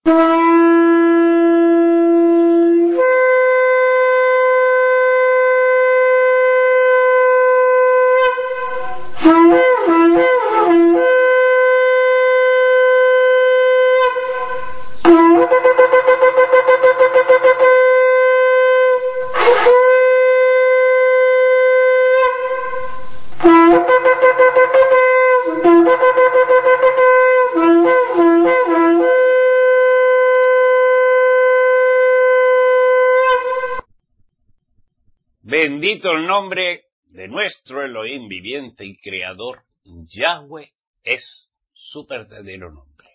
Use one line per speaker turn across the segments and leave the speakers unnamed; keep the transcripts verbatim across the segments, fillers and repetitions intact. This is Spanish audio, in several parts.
Bendito el nombre de nuestro Elohim viviente y creador. Yahweh es su verdadero nombre.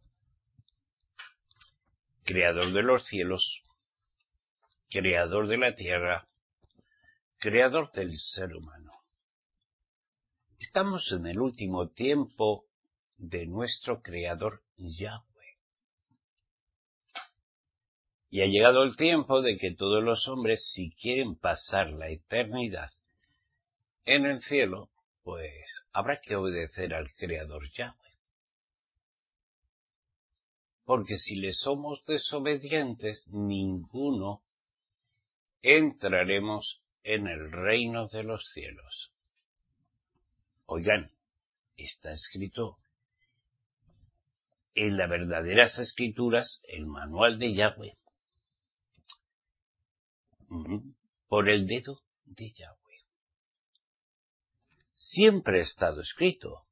Creador de los cielos, creador de la tierra, creador del ser humano. Estamos en el último tiempo de nuestro creador Yahweh. Y ha llegado el tiempo de que todos los hombres, si quieren pasar la eternidad en el cielo, pues habrá que obedecer al Creador Yahweh. Porque si le somos desobedientes, ninguno entraremos en el reino de los cielos. Oigan, está escrito en las verdaderas escrituras, el manual de Yahweh, por el dedo de Yahweh. Siempre ha estado escrito.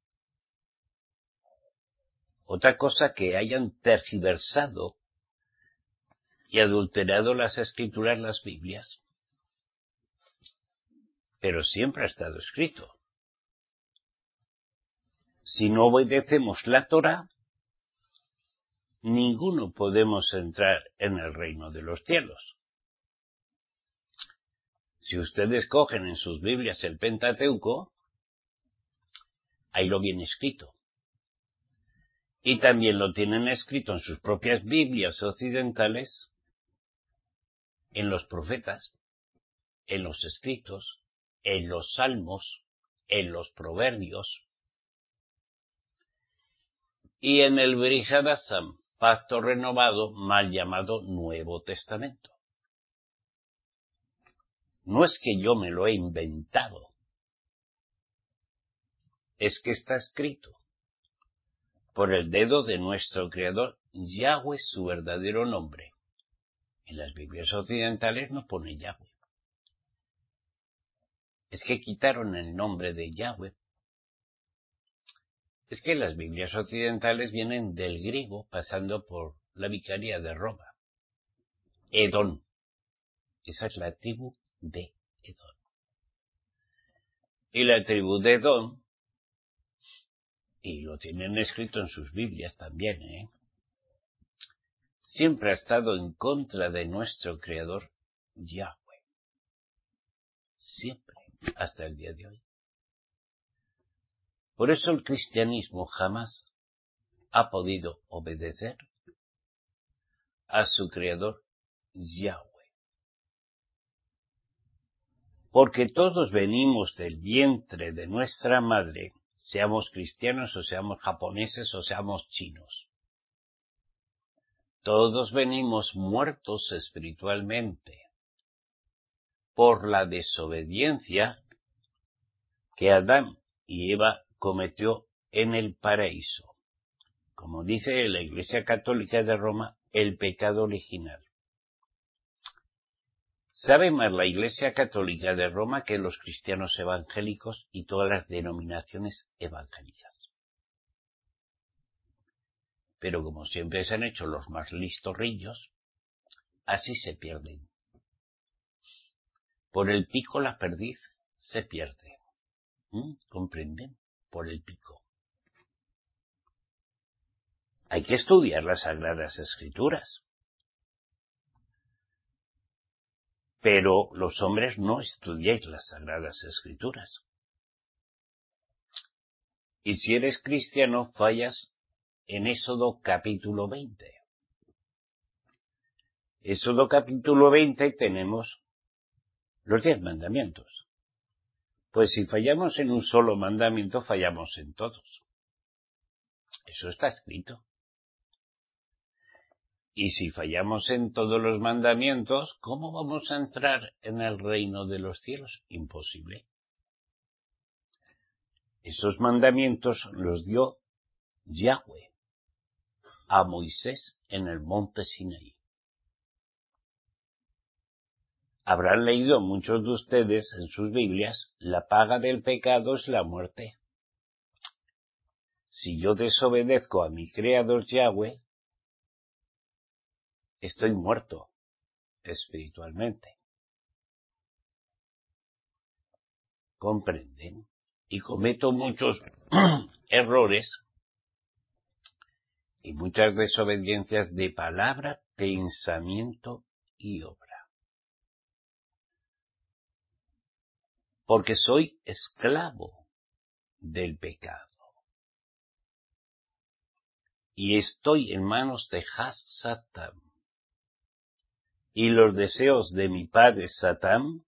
Otra cosa que hayan tergiversado y adulterado las escrituras, las Biblias. Pero siempre ha estado escrito. Si no obedecemos la Torá, ninguno podemos entrar en el reino de los cielos. Si ustedes cogen en sus Biblias el Pentateuco, ahí lo viene escrito. Y también lo tienen escrito en sus propias Biblias occidentales, en los profetas, en los escritos, en los salmos, en los proverbios, y en el Brit Hadasham, pacto renovado, mal llamado Nuevo Testamento. No es que yo me lo he inventado, es que está escrito por el dedo de nuestro Creador, Yahweh es su verdadero nombre. En las Biblias occidentales no pone Yahweh. Es que quitaron el nombre de Yahweh. Es que las Biblias occidentales vienen del griego pasando por la vicaría de Roma. Edom. Esa es la tribu de Edom. Y la tribu de Edom, y lo tienen escrito en sus Biblias también, ¿eh? siempre ha estado en contra de nuestro Creador Yahweh. Siempre, hasta el día de hoy. Por eso el cristianismo jamás ha podido obedecer a su Creador Yahweh. Porque todos venimos del vientre de nuestra madre, seamos cristianos o seamos japoneses o seamos chinos. Todos venimos muertos espiritualmente por la desobediencia que Adán y Eva cometió en el paraíso. Como dice la Iglesia Católica de Roma, el pecado original. Sabe más la Iglesia Católica de Roma que los cristianos evangélicos y todas las denominaciones evangélicas. Pero como siempre se han hecho los más listorrillos, así se pierden. Por el pico la perdiz se pierde. ¿Mm? ¿Comprenden? Por el pico. Hay que estudiar las Sagradas Escrituras. Pero los hombres no estudiáis las Sagradas Escrituras. Y si eres cristiano, fallas en Éxodo capítulo veinte. Éxodo capítulo veinte tenemos los diez mandamientos. Pues si fallamos en un solo mandamiento, fallamos en todos. Eso está escrito. Y si fallamos en todos los mandamientos, ¿cómo vamos a entrar en el reino de los cielos? Imposible. Esos mandamientos los dio Yahweh a Moisés en el monte Sinaí. Habrán leído muchos de ustedes en sus Biblias, la paga del pecado es la muerte. Si yo desobedezco a mi Creador Yahweh, estoy muerto espiritualmente. ¿Comprenden? Y cometo muchos errores y muchas desobediencias de palabra, pensamiento y obra. Porque soy esclavo del pecado. Y estoy en manos de Has-Satán. Y los deseos de mi padre Satán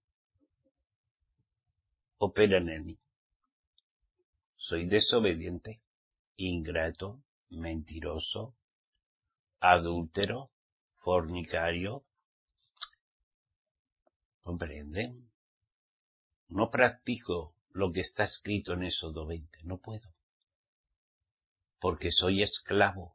operan en mí. Soy desobediente, ingrato, mentiroso, adúltero, fornicario. ¿Comprenden? No practico lo que está escrito en Éxodo veinte, no puedo. Porque soy esclavo.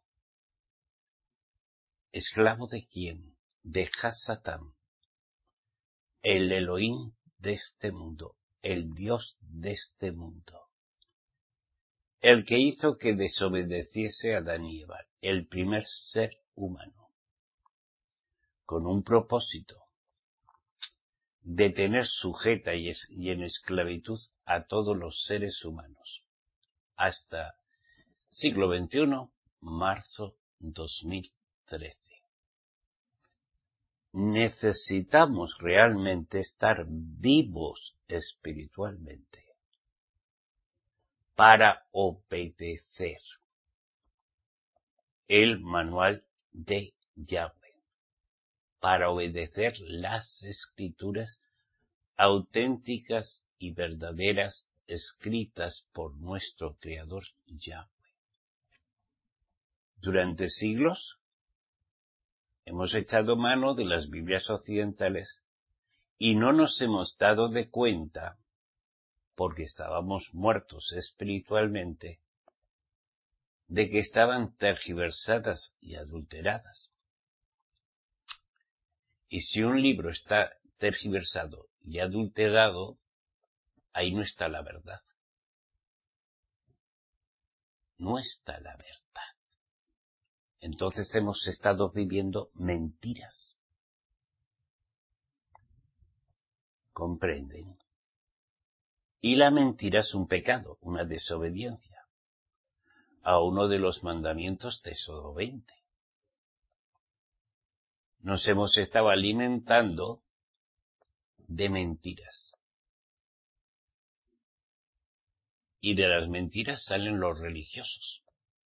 ¿Esclavo de quién? De Has-Satán, el Elohim de este mundo, el Dios de este mundo. El que hizo que desobedeciese a Adán y Eva, el primer ser humano, con un propósito de tener sujeta y, es, y en esclavitud a todos los seres humanos, hasta siglo veintiuno, marzo dos mil trece. Necesitamos realmente estar vivos espiritualmente para obedecer el manual de Yahweh, para obedecer las escrituras auténticas y verdaderas escritas por nuestro Creador Yahweh. Durante siglos hemos echado mano de las Biblias occidentales y no nos hemos dado de cuenta, porque estábamos muertos espiritualmente, de que estaban tergiversadas y adulteradas. Y si un libro está tergiversado y adulterado, ahí no está la verdad. No está la verdad. Entonces hemos estado viviendo mentiras. ¿Comprenden? Y la mentira es un pecado, una desobediencia a uno de los mandamientos de Éxodo veinte. Nos hemos estado alimentando de mentiras. Y de las mentiras salen los religiosos.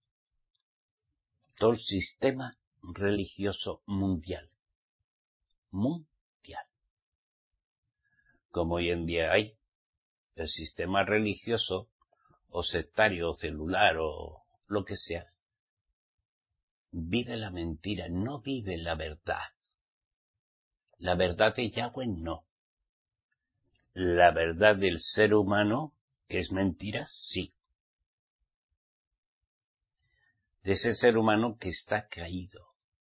Todo el sistema religioso mundial. Mundial. Como hoy en día hay el sistema religioso, o sectario, o celular, o lo que sea, vive la mentira, no vive la verdad. La verdad de Yahweh no. La verdad del ser humano, que es mentira, sí. De ese ser humano que está caído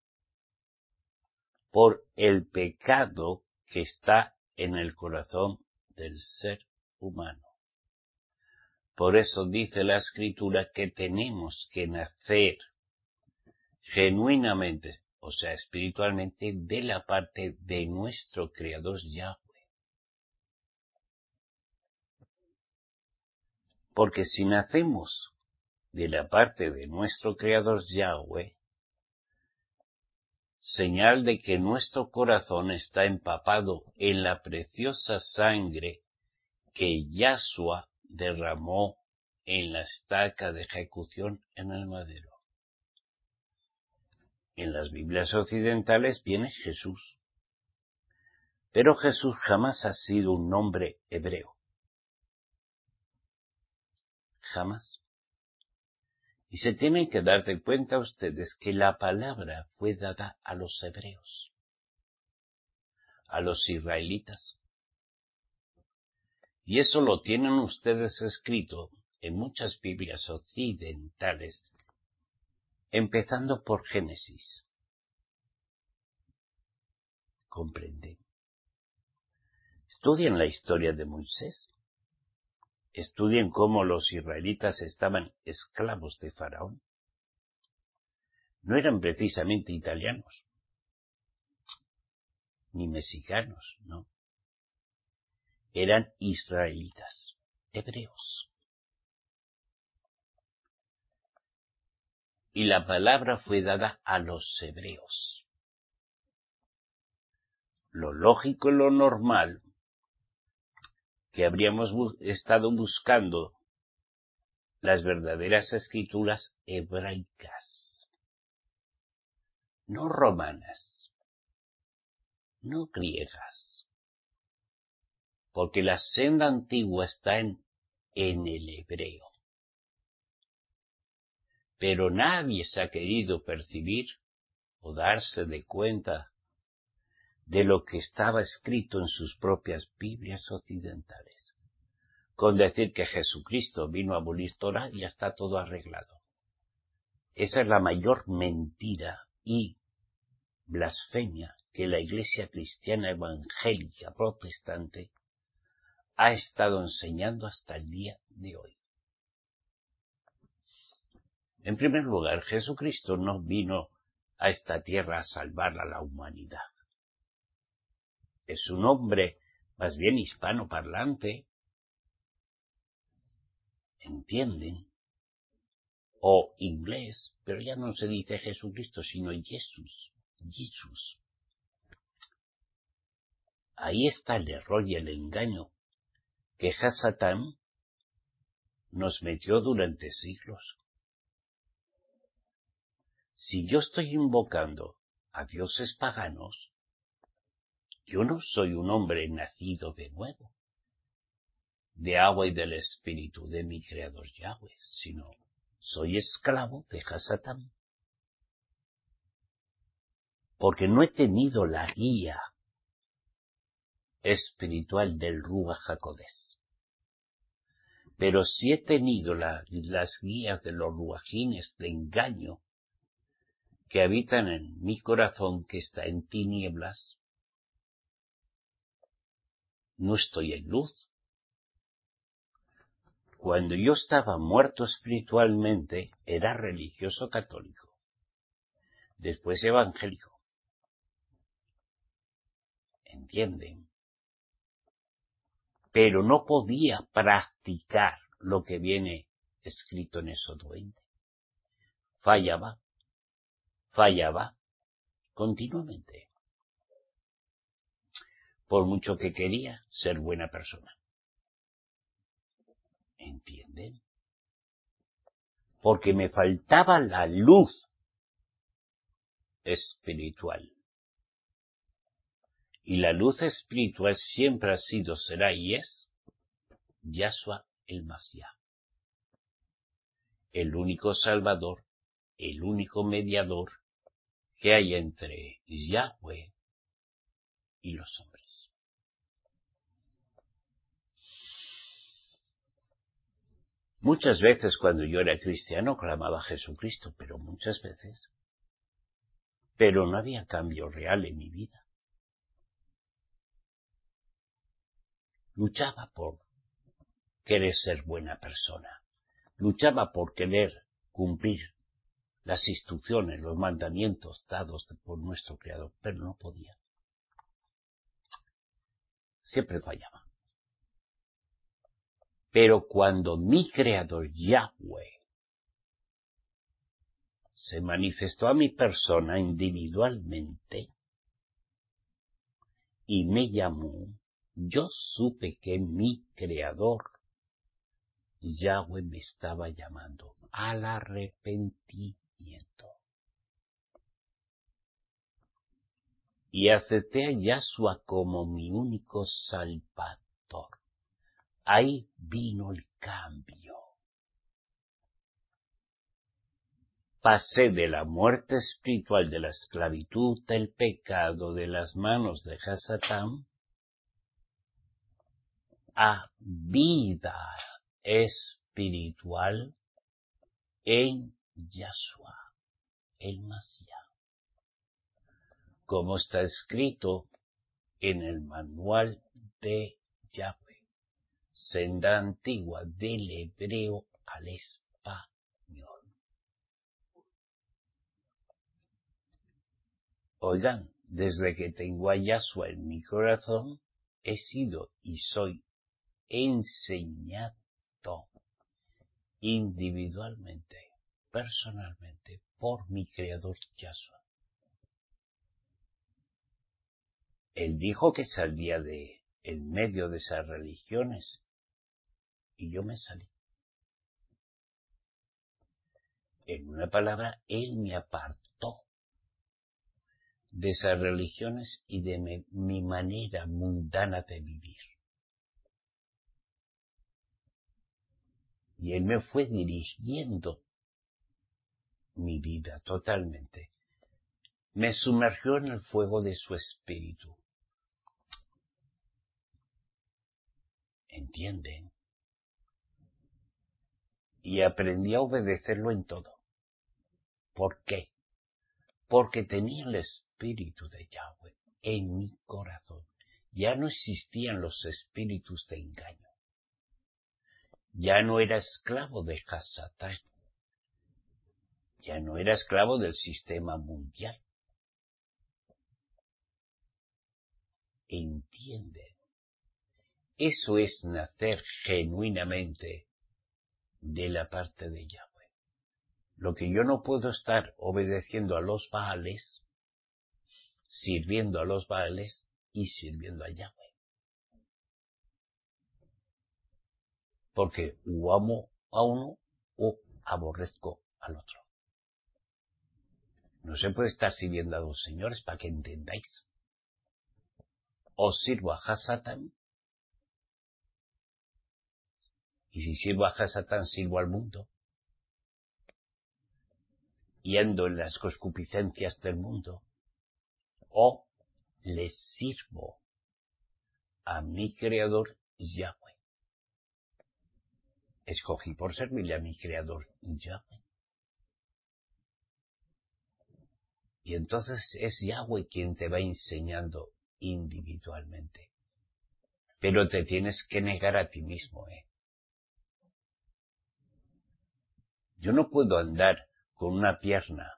por el pecado que está en el corazón del ser humano. Por eso dice la Escritura que tenemos que nacer genuinamente, o sea, espiritualmente, de la parte de nuestro Creador Yahweh. Porque si nacemos de la parte de nuestro Creador Yahweh, señal de que nuestro corazón está empapado en la preciosa sangre que Yahshua derramó en la estaca de ejecución en el madero. En las Biblias occidentales viene Jesús, pero Jesús jamás ha sido un nombre hebreo. Jamás. Y Y se tienen que dar de cuenta ustedes que la palabra fue dada a los hebreos, a los israelitas. Y eso lo tienen ustedes escrito en muchas Biblias occidentales, empezando por Génesis. ¿Comprenden? Estudien la historia de Moisés. Estudien cómo los israelitas estaban esclavos de Faraón. No eran precisamente italianos, ni mexicanos, no. Eran israelitas, hebreos. Y la palabra fue dada a los hebreos. Lo lógico y lo normal que habríamos bu- estado buscando las verdaderas escrituras hebraicas, no romanas, no griegas, porque la senda antigua está en, en el hebreo. Pero nadie se ha querido percibir o darse de cuenta de lo que estaba escrito en sus propias Biblias occidentales. Con decir que Jesucristo vino a abolir Torah y ya está todo arreglado. Esa es la mayor mentira y blasfemia que la Iglesia cristiana evangélica protestante ha estado enseñando hasta el día de hoy. En primer lugar, Jesucristo no vino a esta tierra a salvar a la humanidad. Es un hombre más bien hispanoparlante, ¿entienden? O inglés, pero ya no se dice Jesucristo, sino Jesús, Jesús. Ahí está el error y el engaño que Hasatán nos metió durante siglos. Si yo estoy invocando a dioses paganos, yo no soy un hombre nacido de nuevo, de agua y del espíritu de mi creador Yahweh, sino soy esclavo de Hasatán. Porque no he tenido la guía espiritual del Ruach HaKodesh. Pero sí he tenido la, las guías de los ruajines de engaño que habitan en mi corazón, que está en tinieblas. No estoy en luz. Cuando yo estaba muerto espiritualmente, era religioso católico, después evangélico. ¿Entienden? Pero no podía practicar lo que viene escrito en Éxodo veinte. Fallaba, fallaba continuamente, por mucho que quería ser buena persona. ¿Entienden? Porque me faltaba la luz espiritual. Y la luz espiritual siempre ha sido, será y es Yahshua el Mashiach, el único Salvador, el único mediador que hay entre Yahweh y los hombres. Muchas veces cuando yo era cristiano clamaba a Jesucristo, pero muchas veces, pero no había cambio real en mi vida. Luchaba por querer ser buena persona, luchaba por querer cumplir las instrucciones, los mandamientos dados por nuestro Creador, pero no podía. Siempre fallaba. Pero cuando mi Creador Yahweh se manifestó a mi persona individualmente y me llamó, yo supe que mi Creador Yahweh me estaba llamando al arrepentimiento. Y acepté a Yahshua como mi único Salvador. Ahí vino el cambio. pasé de la muerte espiritual, de la esclavitud, del pecado, de las manos de Hasatán, a vida espiritual en Yahshua, el Mashiach. Como está escrito en el manual de Yahweh, senda antigua del hebreo al español. Oigan, desde que tengo a Yahshua en mi corazón, he sido y soy enseñado individualmente, personalmente, por mi Creador Yahshua. Él dijo que salía de en medio de esas religiones y yo me salí. En una palabra, Él me apartó de esas religiones y de me, mi manera mundana de vivir. Y Él me fue dirigiendo mi vida totalmente. Me sumergió en el fuego de su espíritu. ¿Entienden? Y aprendí a obedecerlo en todo. ¿Por qué? Porque tenía el espíritu de Yahweh en mi corazón. Ya no existían los espíritus de engaño. Ya no era esclavo de Hasatán. Ya no era esclavo del sistema mundial. ¿Entienden? Eso es nacer genuinamente de la parte de Yahweh. Lo que yo no puedo estar obedeciendo a los Baales, sirviendo a los Baales y sirviendo a Yahweh. Porque o amo a uno o aborrezco al otro. No se puede estar sirviendo a dos señores, para que entendáis. O sirvo a Hasatán, y si sirvo a Hasatán, sirvo al mundo. Y ando en las concupiscencias del mundo. O le sirvo a mi Creador Yahweh. Escogí por servirle a mi Creador Yahweh. Y entonces es Yahweh quien te va enseñando individualmente. Pero te tienes que negar a ti mismo, ¿eh? Yo no puedo andar con una pierna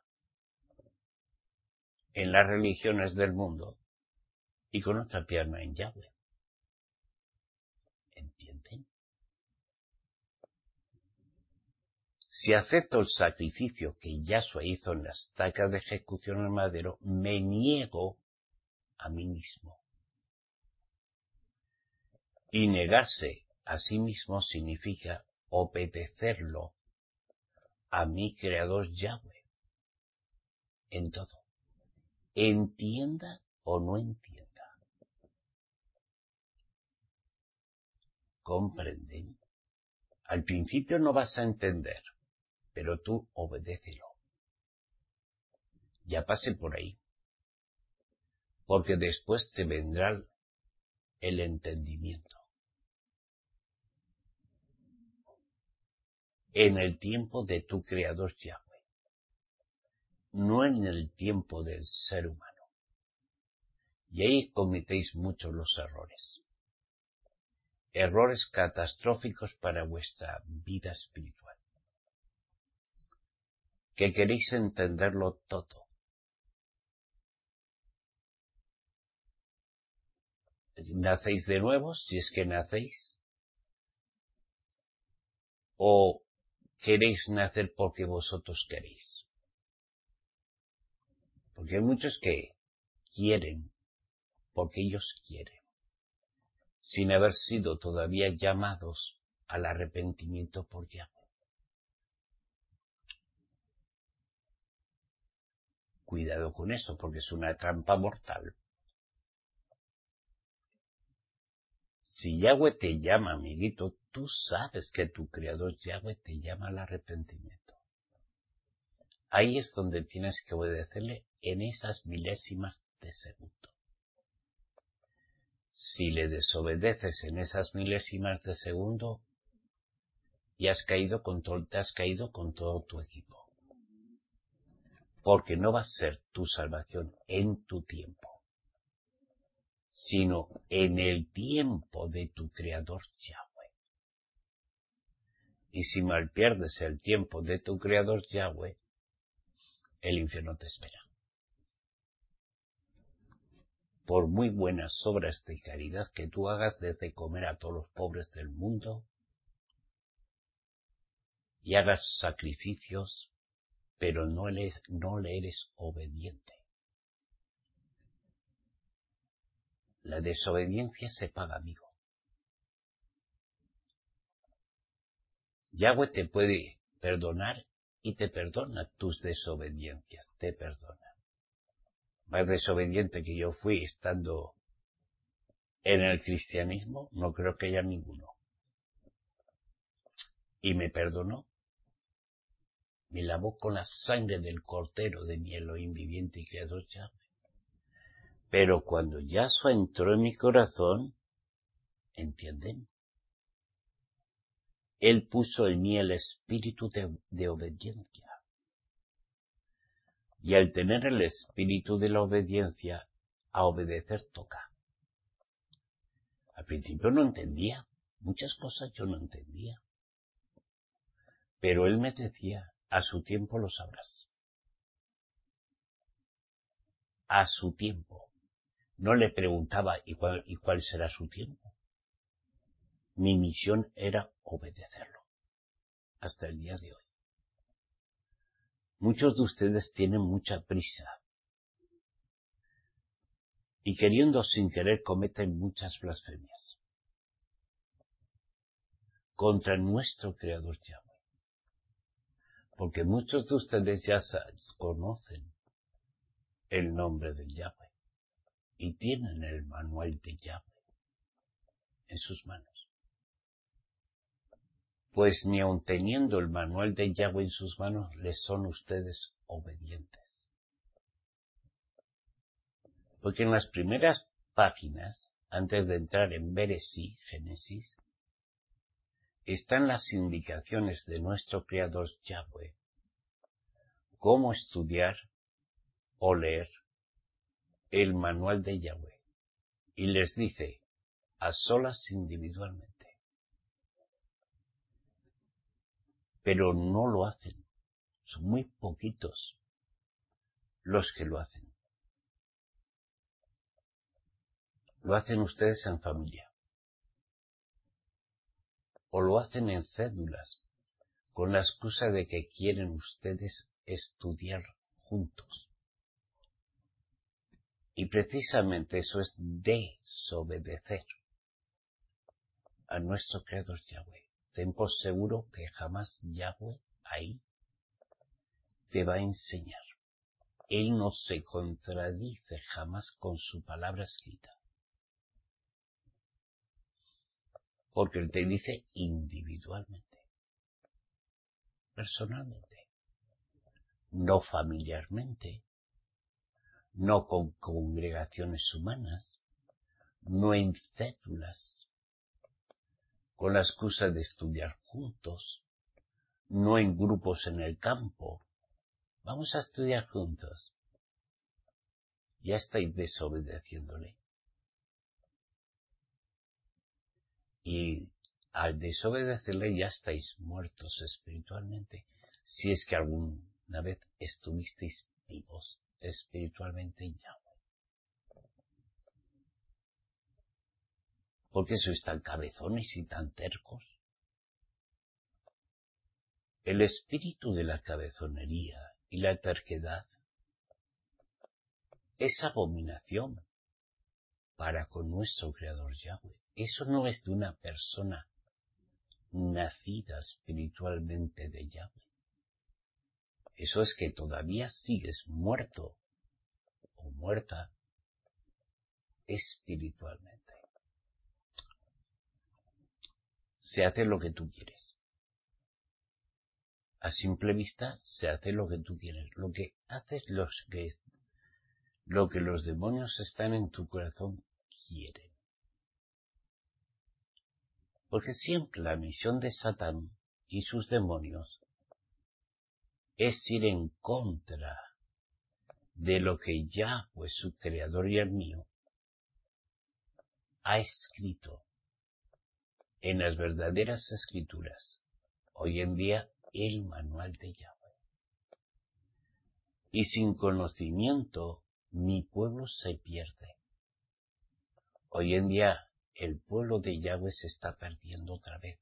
en las religiones del mundo y con otra pierna en Yahweh. ¿Entienden? Si acepto el sacrificio que Yahshua hizo en la estaca de ejecución en el madero, me niego a mí mismo. Y negarse a sí mismo significa obedecerlo a mi Creador Yahweh en todo. Entienda o no entienda. ¿Comprenden? Al principio no vas a entender, pero tú obedécelo. Ya pasé por ahí. Porque después te vendrá el entendimiento. En el tiempo de tu Creador Yahweh, no en el tiempo del ser humano. Y ahí cometéis muchos los errores. Errores catastróficos para vuestra vida espiritual. Que queréis entenderlo todo. ¿Nacéis de nuevo, si es que nacéis? ¿O queréis nacer porque vosotros queréis? Porque hay muchos que quieren porque ellos quieren, sin haber sido todavía llamados al arrepentimiento por Yahweh. Cuidado con eso, porque es una trampa mortal. Si Yahweh te llama, amiguito, tú sabes que tu Creador Yahweh te llama al arrepentimiento. ahí es donde tienes que obedecerle en esas milésimas de segundo. Si le desobedeces en esas milésimas de segundo, y has caído con todo, te has caído con todo tu equipo. Porque no va a ser tu salvación en tu tiempo, sino en el tiempo de tu Creador Yahweh. Y si mal pierdes el tiempo de tu Creador Yahweh, el infierno te espera. Por muy buenas obras de caridad que tú hagas, desde comer a todos los pobres del mundo, y hagas sacrificios, pero no le, no le eres obediente. La desobediencia se paga, amigo. Yahweh te puede perdonar y te perdona tus desobediencias, te perdona. Más desobediente que yo fui estando en el cristianismo, no creo que haya ninguno. Y me perdonó. Me lavó con la sangre del Cordero de mi Elohim viviente y Creador Yahweh. Pero cuando Yahshua entró en mi corazón, ¿entienden? Él puso en mí el espíritu de, de obediencia. Y al tener el espíritu de la obediencia, a obedecer toca. Al principio no entendía. Muchas cosas yo no entendía. Pero él me decía, a su tiempo lo sabrás. A su tiempo. No le preguntaba, ¿y cuál, y cuál será su tiempo? Mi misión era obedecerlo. Hasta el día de hoy. Muchos de ustedes tienen mucha prisa. Y queriendo sin querer cometen muchas blasfemias. Contra nuestro Creador Yahweh. Porque muchos de ustedes ya conocen el nombre del Yahweh. Y tienen el manual de Yahweh en sus manos. Pues ni aun teniendo el manual de Yahweh en sus manos, les son ustedes obedientes. Porque en las primeras páginas, antes de entrar en Beresí, Génesis, están las indicaciones de nuestro Creador Yahweh, cómo estudiar o leer el manual de Yahweh. Y les dice, a solas individualmente. Pero no lo hacen. Son muy poquitos los que lo hacen. Lo hacen ustedes en familia. O lo hacen en cédulas, con la excusa de que quieren ustedes estudiar juntos. Y precisamente eso es desobedecer a nuestro Creador Yahweh. Ten por seguro que jamás Yahweh ahí te va a enseñar. Él no se contradice jamás con su palabra escrita. Porque Él te dice individualmente, personalmente, no familiarmente, no con congregaciones humanas, no en cédulas, con la excusa de estudiar juntos, no en grupos en el campo. Vamos a estudiar juntos. Ya estáis desobedeciéndole. Y al desobedecerle ya estáis muertos espiritualmente, si es que alguna vez estuvisteis vivos espiritualmente en Yahweh. ¿Por qué sois tan cabezones y tan tercos? El espíritu de la cabezonería y la terquedad es abominación para con nuestro Creador Yahweh. Eso no es de una persona nacida espiritualmente de Yahweh. Eso es que todavía sigues muerto o muerta espiritualmente. Se hace lo que tú quieres. A simple vista se hace lo que tú quieres. Lo que haces, los que, lo que los demonios están en tu corazón quieren. Porque siempre la misión de Satán y sus demonios es ir en contra de lo que Yahweh, su creador y el mío, ha escrito en las verdaderas escrituras. Hoy en día, el manual de Yahweh. Y sin conocimiento, mi pueblo se pierde. Hoy en día, el pueblo de Yahweh se está perdiendo otra vez.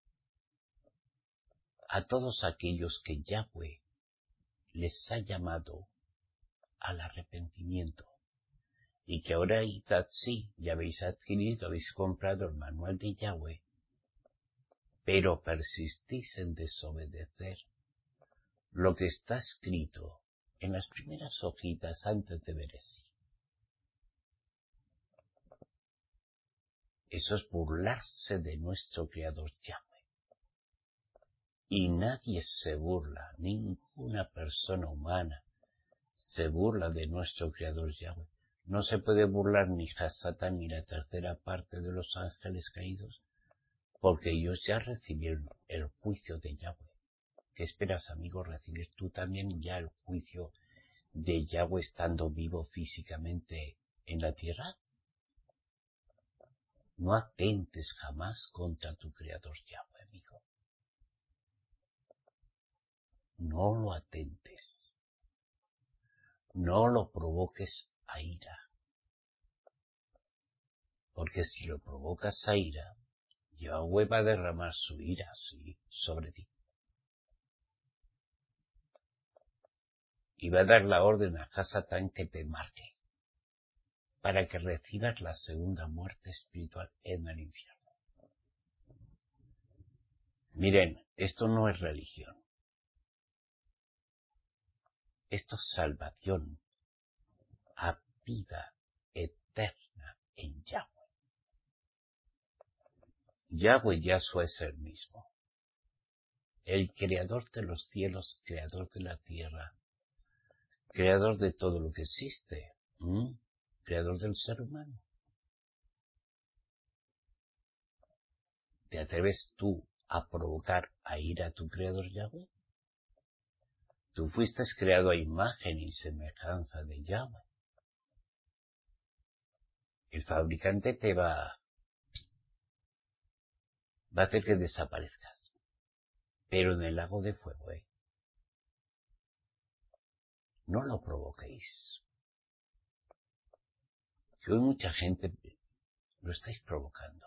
A todos aquellos que Yahweh les ha llamado al arrepentimiento. Y que ahora, sí, ya habéis adquirido, habéis comprado el manual de Yahweh, pero persistís en desobedecer lo que está escrito en las primeras hojitas antes de Beresí. Eso es burlarse de nuestro Creador Yahweh. Y nadie se burla, ninguna persona humana se burla de nuestro Creador Yahweh. No se puede burlar ni Hasatán ni la tercera parte de los ángeles caídos, porque ellos ya recibieron el juicio de Yahweh. ¿Qué esperas, amigo, recibir tú también ya el juicio de Yahweh estando vivo físicamente en la tierra? No atentes jamás contra tu Creador Yahweh, amigo. No lo atentes. No lo provoques a ira. Porque si lo provocas a ira, Yahweh va a derramar su ira, sí, sobre ti. Y va a dar la orden a Hasatán que te marque, para que recibas la segunda muerte espiritual en el infierno. Miren, esto no es religión. Esto es salvación a vida eterna en Yahweh. Yahweh Yahshua es el mismo. El creador de los cielos, creador de la tierra, creador de todo lo que existe, ¿Mm? creador del ser humano. ¿Te atreves tú a provocar a ira a tu creador Yahweh? Tú fuiste creado a imagen y semejanza de Yahweh. El fabricante te va, va a hacer que desaparezcas, pero en el lago de fuego, ¿eh? No lo provoquéis. Que hoy mucha gente lo estáis provocando.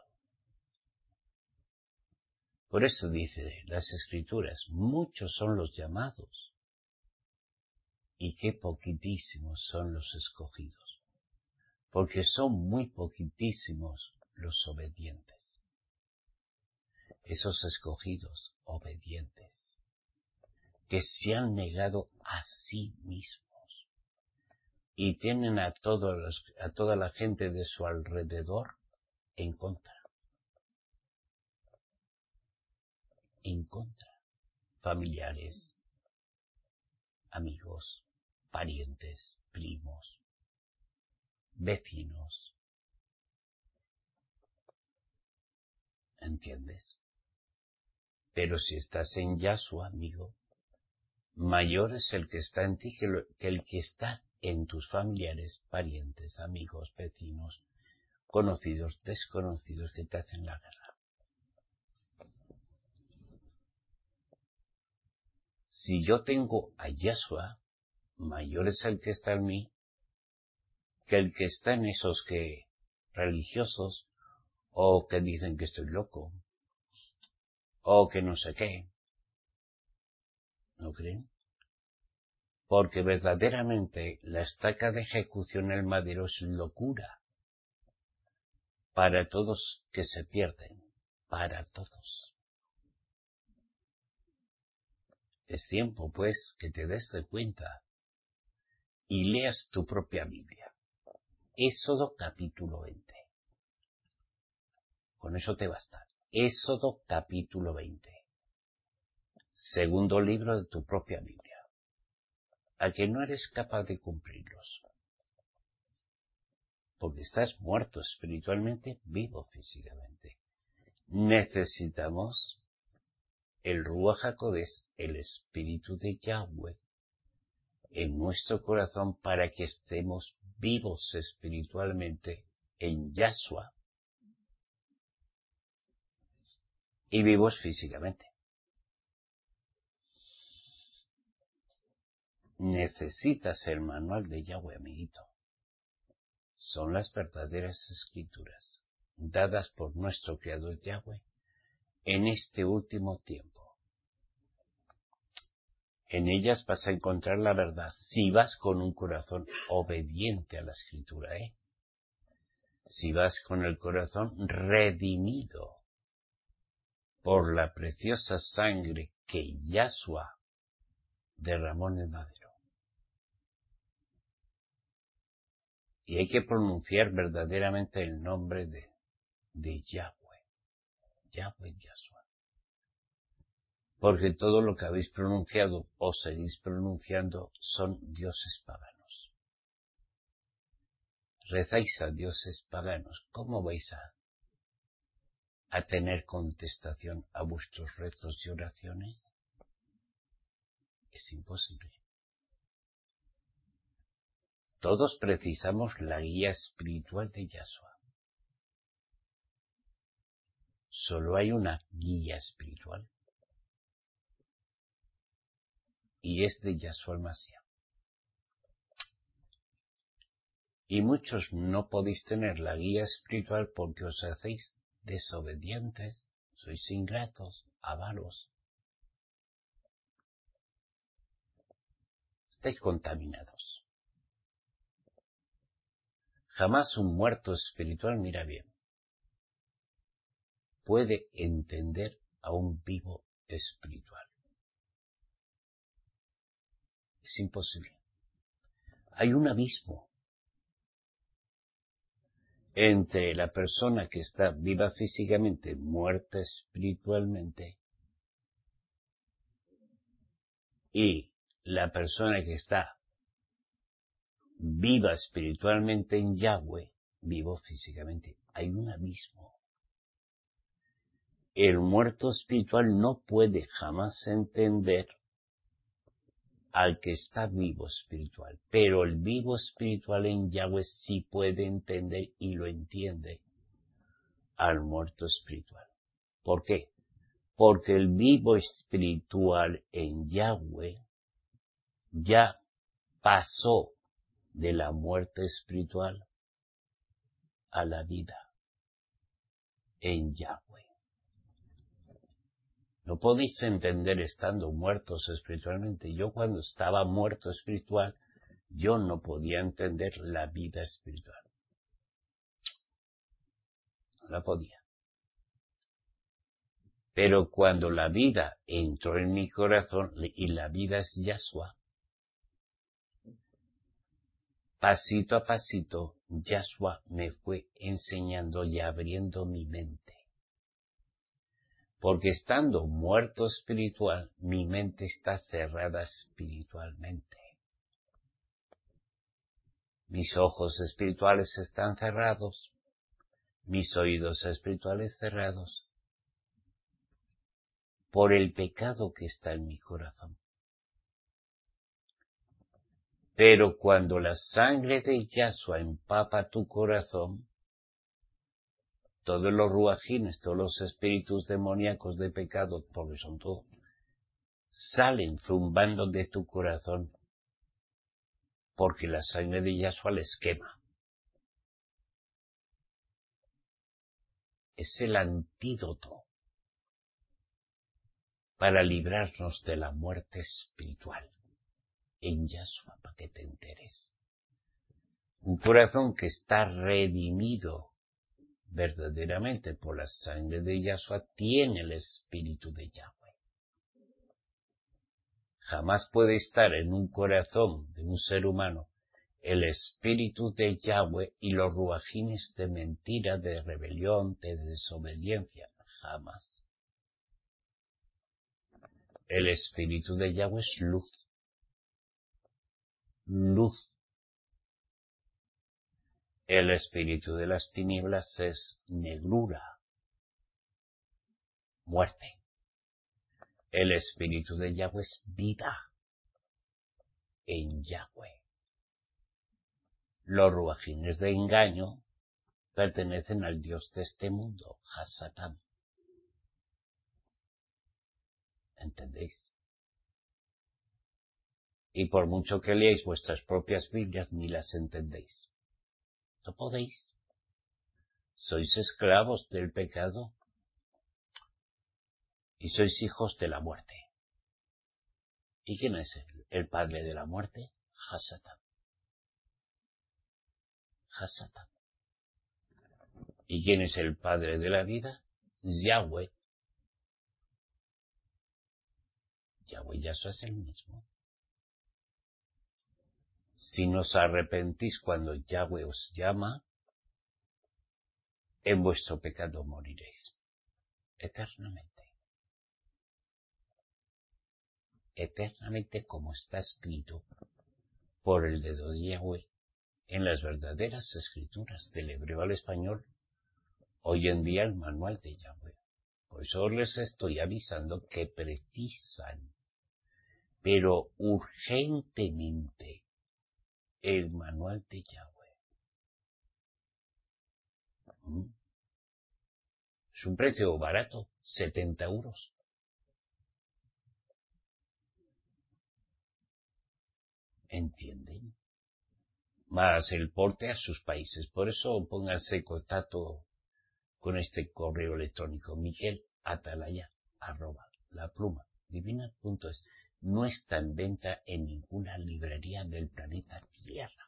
Por eso dice las Escrituras, muchos son los llamados y qué poquitísimos son los escogidos, porque son muy poquitísimos los obedientes. Esos escogidos obedientes, que se han negado a sí mismos y tienen a, todos los, a toda la gente de su alrededor en contra. En contra. Familiares, amigos, parientes, primos, vecinos. ¿Entiendes? Pero si estás en Yahshua, amigo, mayor es el que está en ti que, lo, que el que está en tus familiares, parientes, amigos, vecinos, conocidos, desconocidos que te hacen la guerra. Si yo tengo a Yahshua, mayor es el que está en mí que el que está en esos que religiosos o que dicen que estoy loco o que no sé qué. ¿No creen? Porque verdaderamente la estaca de ejecución en el madero es locura para todos que se pierden, para todos. Es tiempo, pues, que te des de cuenta y leas tu propia Biblia. Éxodo capítulo veinte. Con eso te basta. Éxodo capítulo veinte. segundo libro de tu propia Biblia, a que no eres capaz de cumplirlos, porque estás muerto espiritualmente, vivo físicamente. Necesitamos el Ruach HaKodesh, el Espíritu de Yahweh, en nuestro corazón para que estemos vivos espiritualmente en Yahshua y vivos físicamente. Necesitas el manual de Yahweh, amiguito. Son las verdaderas escrituras dadas por nuestro Creador Yahweh en este último tiempo. En ellas vas a encontrar la verdad si vas con un corazón obediente a la escritura, ¿eh? Si vas con el corazón redimido por la preciosa sangre que Yahshua derramó en el madero. Y hay que pronunciar verdaderamente el nombre de, de Yahweh, Yahweh Yahshua. Porque todo lo que habéis pronunciado o seguís pronunciando son dioses paganos. Rezáis a dioses paganos, ¿cómo vais a, a tener contestación a vuestros rezos y oraciones? Es imposible. Todos precisamos la guía espiritual de Yahshua. Solo hay una guía espiritual. Y es de Yahshua el Mashiach. Y muchos no podéis tener la guía espiritual porque os hacéis desobedientes, sois ingratos, avaros. Estáis contaminados. Jamás un muerto espiritual, mira bien, puede entender a un vivo espiritual. Es imposible. Hay un abismo entre la persona que está viva físicamente, muerta espiritualmente, y la persona que está viva espiritualmente en Yahweh, vivo físicamente. Hay un abismo. El muerto espiritual no puede jamás entender al que está vivo espiritual, pero el vivo espiritual en Yahweh sí puede entender y lo entiende al muerto espiritual. ¿Por qué? Porque el vivo espiritual en Yahweh ya pasó de la muerte espiritual a la vida en Yahweh. No podéis entender estando muertos espiritualmente. Yo cuando estaba muerto espiritual, yo no podía entender la vida espiritual. No la podía. Pero cuando la vida entró en mi corazón, y la vida es Yahshua, pasito a pasito, Yahshua me fue enseñando y abriendo mi mente. Porque estando muerto espiritual, mi mente está cerrada espiritualmente. Mis ojos espirituales están cerrados, mis oídos espirituales cerrados, por el pecado que está en mi corazón. Pero cuando la sangre de Yahshua empapa tu corazón, todos los ruajines, todos los espíritus demoníacos de pecado, porque son todos, salen zumbando de tu corazón, porque la sangre de Yahshua les quema. Es el antídoto para librarnos de la muerte espiritual en Yahshua, para que te enteres. Un corazón que está redimido verdaderamente por la sangre de Yahshua tiene el espíritu de Yahweh. Jamás puede estar en un corazón de un ser humano el espíritu de Yahweh y los ruajines de mentira, de rebelión, de desobediencia. Jamás. El espíritu de Yahweh es luz. Luz. El espíritu de las tinieblas es negrura. Muerte. El espíritu de Yahweh es vida. En Yahweh. Los ruajines de engaño pertenecen al Dios de este mundo, Hasatán. ¿Entendéis? Y por mucho que leáis vuestras propias Biblias, ni las entendéis. No podéis. Sois esclavos del pecado y sois hijos de la muerte. ¿Y quién es el, el padre de la muerte? Hasatán. Hasatán. ¿Y quién es el padre de la vida? Yahweh. Yahweh y Yahshua es el mismo. Si no os arrepentís cuando Yahweh os llama, en vuestro pecado moriréis. Eternamente. Eternamente, como está escrito por el dedo de Yahweh en las verdaderas escrituras del hebreo al español, hoy en día el manual de Yahweh. Por eso les estoy avisando que precisan, pero urgentemente, el manual de Yahweh. ¿Mm? Es un precio barato, setenta euros. ¿Entienden? Más el porte a sus países. Por eso pónganse en contacto con este correo electrónico, Miguel Atalaya, arroba, la pluma, divina punto es. No está en venta en ninguna librería del planeta Tierra.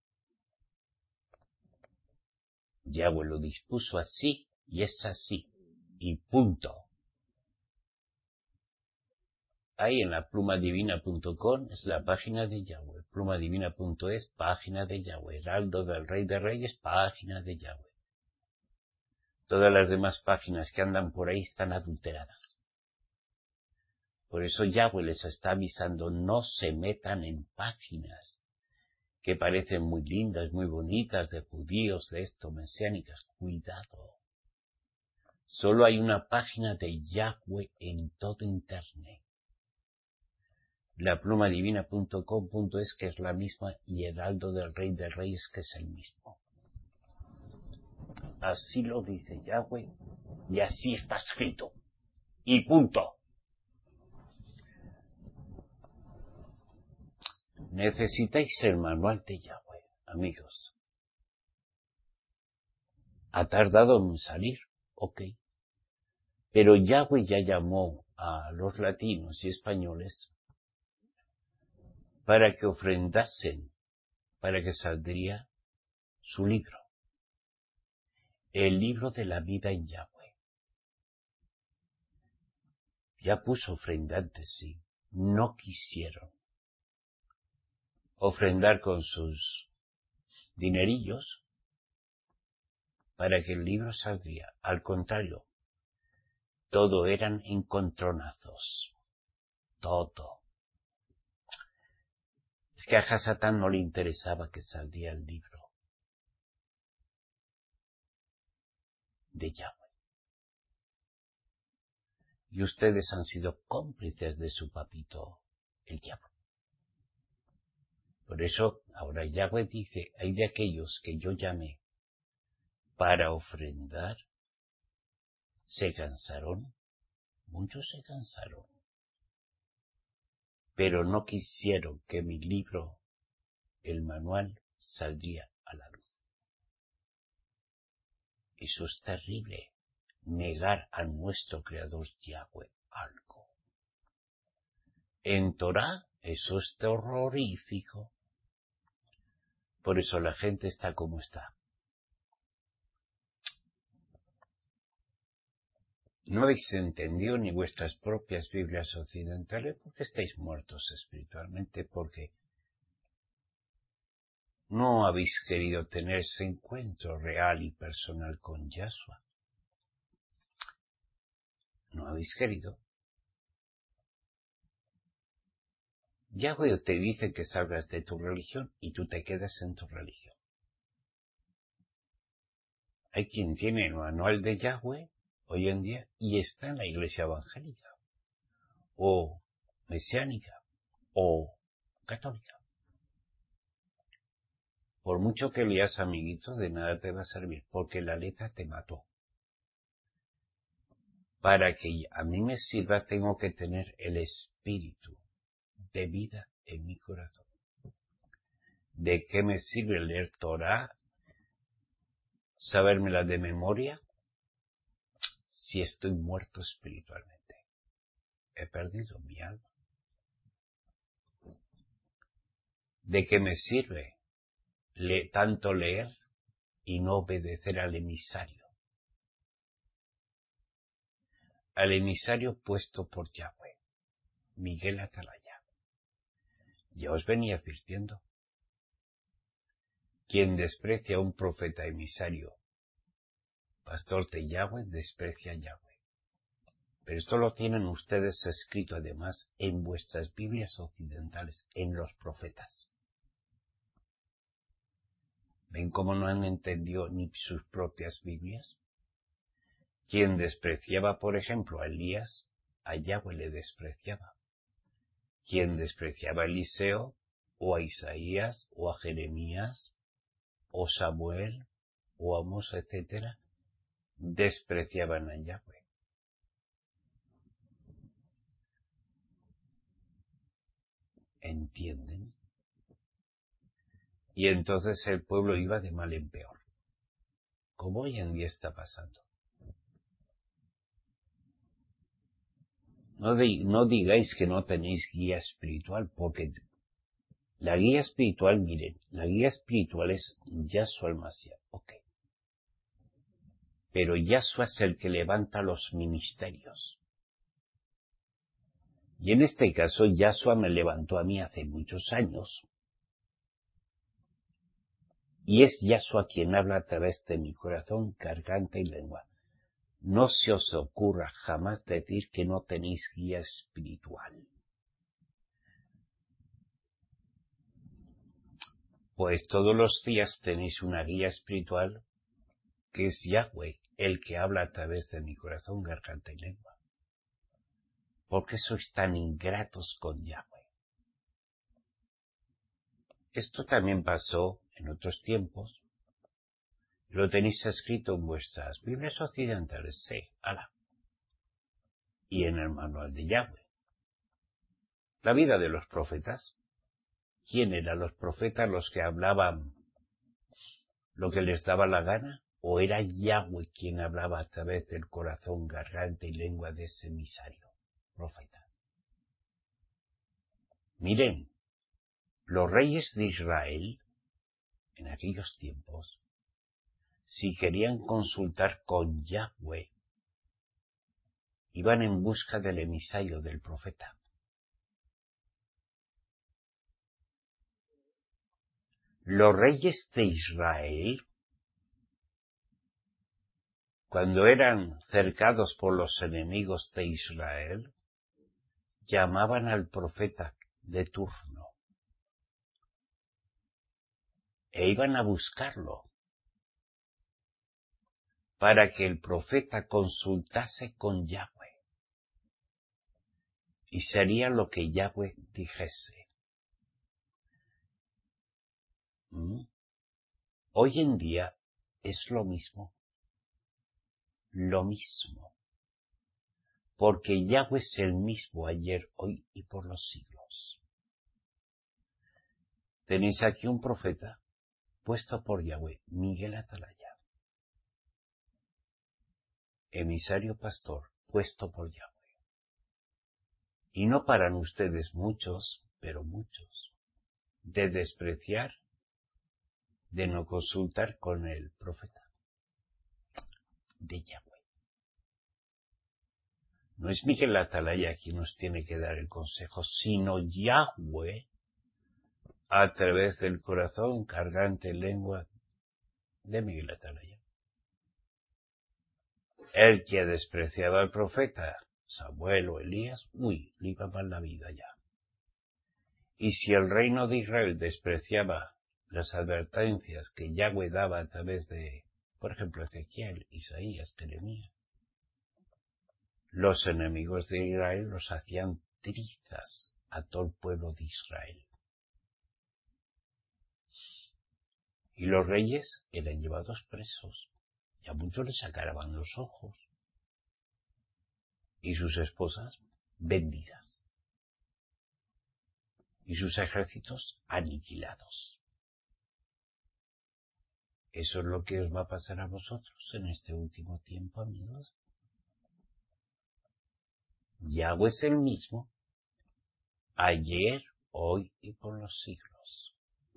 Yahweh lo dispuso así y es así. Y punto. Ahí en la pluma divina punto com es la página de Yahweh. pluma divina punto es, página de Yahweh. Heraldo del Rey de Reyes, página de Yahweh. Todas las demás páginas que andan por ahí están adulteradas. Por eso Yahweh les está avisando, no se metan en páginas que parecen muy lindas, muy bonitas, de judíos, de esto, mesiánicas. Cuidado. Solo hay una página de Yahweh en todo Internet. La pluma divina punto com punto es, que es la misma, y Heraldo del Rey de Reyes, que es el mismo. Así lo dice Yahweh, y así está escrito. Y punto. Necesitáis el manual de Yahweh, amigos. ¿Ha tardado en salir? Ok. Pero Yahweh ya llamó a los latinos y españoles para que ofrendasen, para que saldría su libro. El libro de la vida en Yahweh. Ya puso ofrendantes, sí. No quisieron ofrendar con sus dinerillos para que el libro saldría. Al contrario, todo eran encontronazos. Todo. Es que a Hasatán no le interesaba que saldría el libro de Yahweh. Y ustedes han sido cómplices de su papito, el diablo. Por eso, ahora Yahweh dice, hay de aquellos que yo llamé para ofrendar, se cansaron, muchos se cansaron, pero no quisieron que mi libro, el manual, saldría a la luz. Eso es terrible, negar a nuestro Creador Yahweh algo. En Torah, eso es terrorífico. Por eso la gente está como está. No habéis entendido ni vuestras propias Biblias occidentales porque estáis muertos espiritualmente, porque no habéis querido tener ese encuentro real y personal con Yahshua. No habéis querido. Yahweh te dice que salgas de tu religión y tú te quedas en tu religión. Hay quien tiene el manual de Yahweh hoy en día y está en la iglesia evangélica, o mesiánica, o católica. Por mucho que leas, amiguito, de nada te va a servir, porque la letra te mató. Para que a mí me sirva, tengo que tener el espíritu de vida en mi corazón. ¿De qué me sirve leer Torah, sabérmela de memoria, si estoy muerto espiritualmente? He perdido mi alma. ¿De qué me sirve le tanto leer y no obedecer al emisario? Al emisario puesto por Yahweh, Miguel Atalaya. Ya os venía advirtiendo. Quien desprecia a un profeta emisario, pastor de Yahweh, desprecia a Yahweh. Pero esto lo tienen ustedes escrito además en vuestras Biblias occidentales, en los profetas. ¿Ven cómo no han entendido ni sus propias Biblias? Quien despreciaba, por ejemplo, a Elías, a Yahweh le despreciaba. Quien despreciaba a Eliseo, o a Isaías, o a Jeremías, o Samuel, o Amós, etcétera, despreciaban a Yahweh. ¿Entienden? Y entonces el pueblo iba de mal en peor, como hoy en día está pasando. No, di, no digáis que no tenéis guía espiritual, porque la guía espiritual, miren, la guía espiritual es Yahshua el Mashiach, ok. Pero Yahshua es el que levanta los ministerios. Y en este caso, Yahshua me levantó a mí hace muchos años. Y es Yahshua quien habla a través de mi corazón, garganta y lengua. No se os ocurra jamás decir que no tenéis guía espiritual. Pues todos los días tenéis una guía espiritual que es Yahweh, el que habla a través de mi corazón, garganta y lengua. ¿Por qué sois tan ingratos con Yahweh? Esto también pasó en otros tiempos. Lo tenéis escrito en vuestras Biblias occidentales, sí, ala. Y en el manual de Yahweh. La vida de los profetas. ¿Quién eran los profetas? ¿Los que hablaban lo que les daba la gana? ¿O era Yahweh quien hablaba a través del corazón, garganta y lengua de ese emisario, profeta? Miren, los reyes de Israel, en aquellos tiempos, si querían consultar con Yahweh, iban en busca del emisario del profeta. Los reyes de Israel, cuando eran cercados por los enemigos de Israel, llamaban al profeta de turno e iban a buscarlo para que el profeta consultase con Yahweh y sería lo que Yahweh dijese. ¿Mm? Hoy en día es lo mismo, lo mismo, porque Yahweh es el mismo ayer, hoy y por los siglos. Tenéis aquí un profeta puesto por Yahweh, Miguel Atalaya, emisario pastor puesto por Yahweh. Y no paran ustedes muchos, pero muchos, de despreciar, de no consultar con el profeta de Yahweh. No es Miguel Atalaya quien nos tiene que dar el consejo, sino Yahweh a través del corazón, garganta, lengua de Miguel Atalaya. El que despreciaba al profeta, Samuel o Elías, uy, le iba mal la vida ya. Y si el reino de Israel despreciaba las advertencias que Yahweh daba a través de, por ejemplo, Ezequiel, Isaías, Jeremías, los enemigos de Israel los hacían trizas a todo el pueblo de Israel. Y los reyes eran llevados presos, y a muchos les sacaban los ojos, y sus esposas vendidas, y sus ejércitos aniquilados. Eso es lo que os va a pasar a vosotros en este último tiempo, amigos. Yahweh es el mismo, ayer, hoy y por los siglos.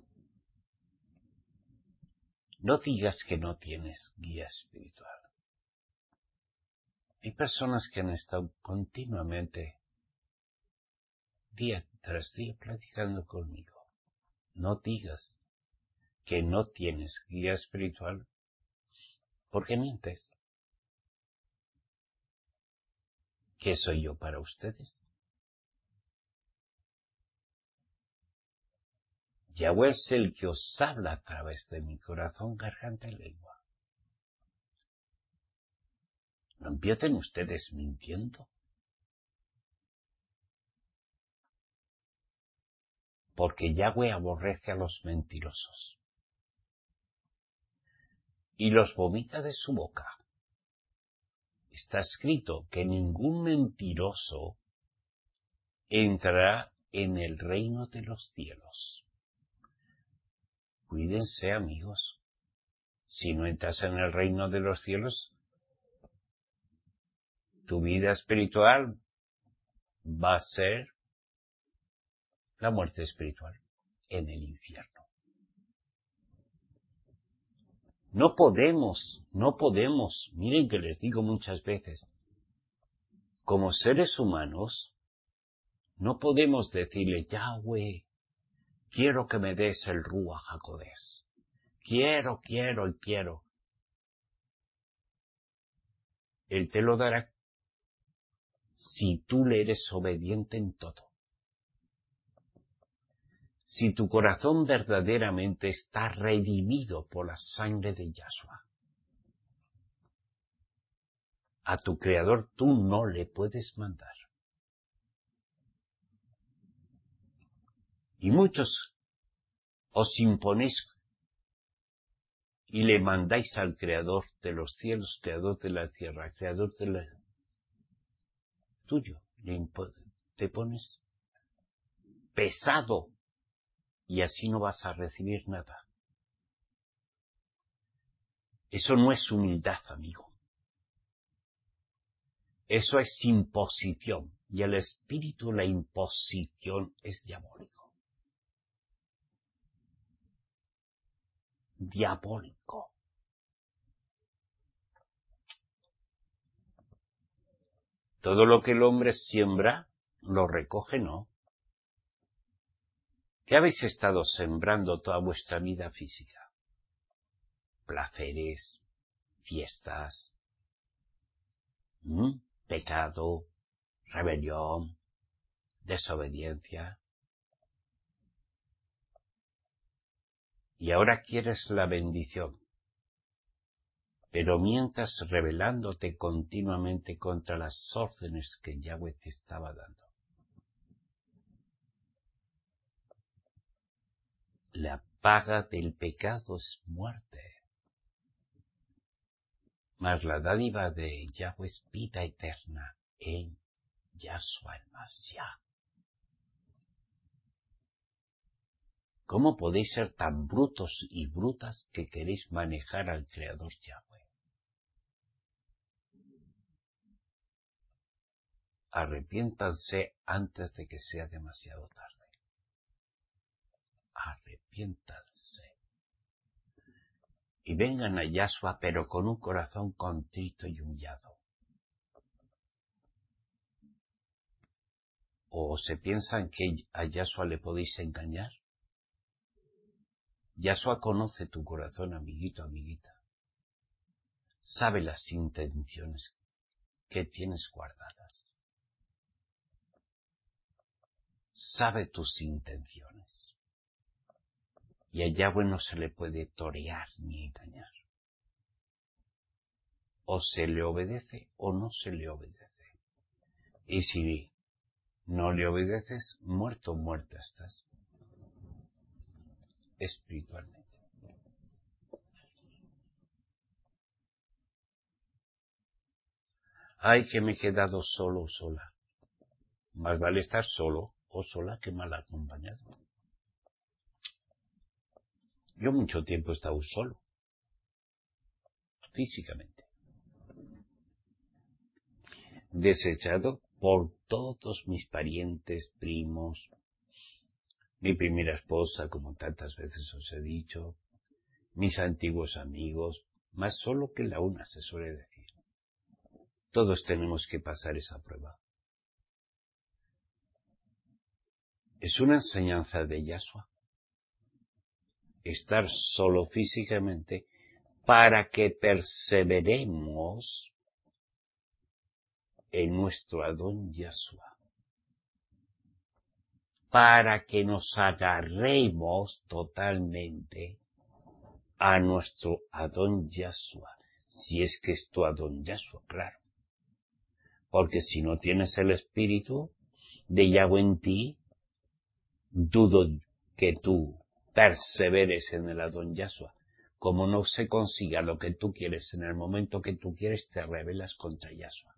No digas que no tienes guía espiritual. Hay personas que han estado continuamente, día tras día, platicando conmigo. No digas que no tienes guía espiritual, porque mientes. ¿Qué soy yo para ustedes? Yahweh es el que os habla a través de mi corazón, garganta y lengua. No empiecen ustedes mintiendo. Porque Yahweh aborrece a los mentirosos y los vomita de su boca. Está escrito que ningún mentiroso entrará en el reino de los cielos. Cuídense, amigos. Si no entras en el reino de los cielos, tu vida espiritual va a ser la muerte espiritual en el infierno. No podemos, no podemos, miren que les digo muchas veces, como seres humanos, no podemos decirle, Yahweh, quiero que me des el Ruach HaKodesh. Quiero, quiero y quiero. Él te lo dará si tú le eres obediente en todo. Si tu corazón verdaderamente está redimido por la sangre de Yahshua. A tu Creador tú no le puedes mandar. Y muchos os imponéis y le mandáis al Creador de los cielos, Creador de la tierra, Creador de la... tuyo, le te pones pesado y así no vas a recibir nada. Eso no es humildad, amigo. Eso es imposición. Y el espíritu, la imposición es diabólico. Diabólico. Todo lo que el hombre siembra, lo recoge, ¿no? ¿Qué habéis estado sembrando toda vuestra vida física? Placeres, fiestas, ¿m? Pecado, rebelión, desobediencia. Y ahora quieres la bendición. Pero mientras rebelándote continuamente contra las órdenes que Yahweh te estaba dando. La paga del pecado es muerte. Mas la dádiva de Yahweh es vida eterna en Yahshua el Mashiach. ¿Cómo podéis ser tan brutos y brutas que queréis manejar al Creador Yahweh? Arrepiéntanse antes de que sea demasiado tarde. Arrepiéntanse. Y vengan a Yahshua, pero con un corazón contrito y humillado. ¿O se piensan que a Yahshua le podéis engañar? Yahshua conoce tu corazón, amiguito, amiguita. Sabe las intenciones que tienes guardadas. sabe tus intenciones. Y a Yahweh no se le puede torear ni engañar. O se le obedece o no se le obedece. Y si no le obedeces, muerto o muerta estás. Espiritualmente. Ay, que me he quedado solo o sola. Más vale estar solo o sola que mal acompañado. Yo mucho tiempo he estado solo. Físicamente. Desechado por todos mis parientes, primos, mi primera esposa, como tantas veces os he dicho, mis antiguos amigos, más solo que la una se suele decir. Todos tenemos que pasar esa prueba. Es una enseñanza de Yahshua. Estar solo físicamente para que perseveremos en nuestro Adón Yahshua. Para que nos agarremos totalmente a nuestro Adón Yahshua. Si es que es tu Adón Yahshua, claro. Porque si no tienes el espíritu de Yahweh en ti, dudo que tú perseveres en el Adón Yahshua. Como no se consiga lo que tú quieres en el momento que tú quieres, te rebelas contra Yahshua.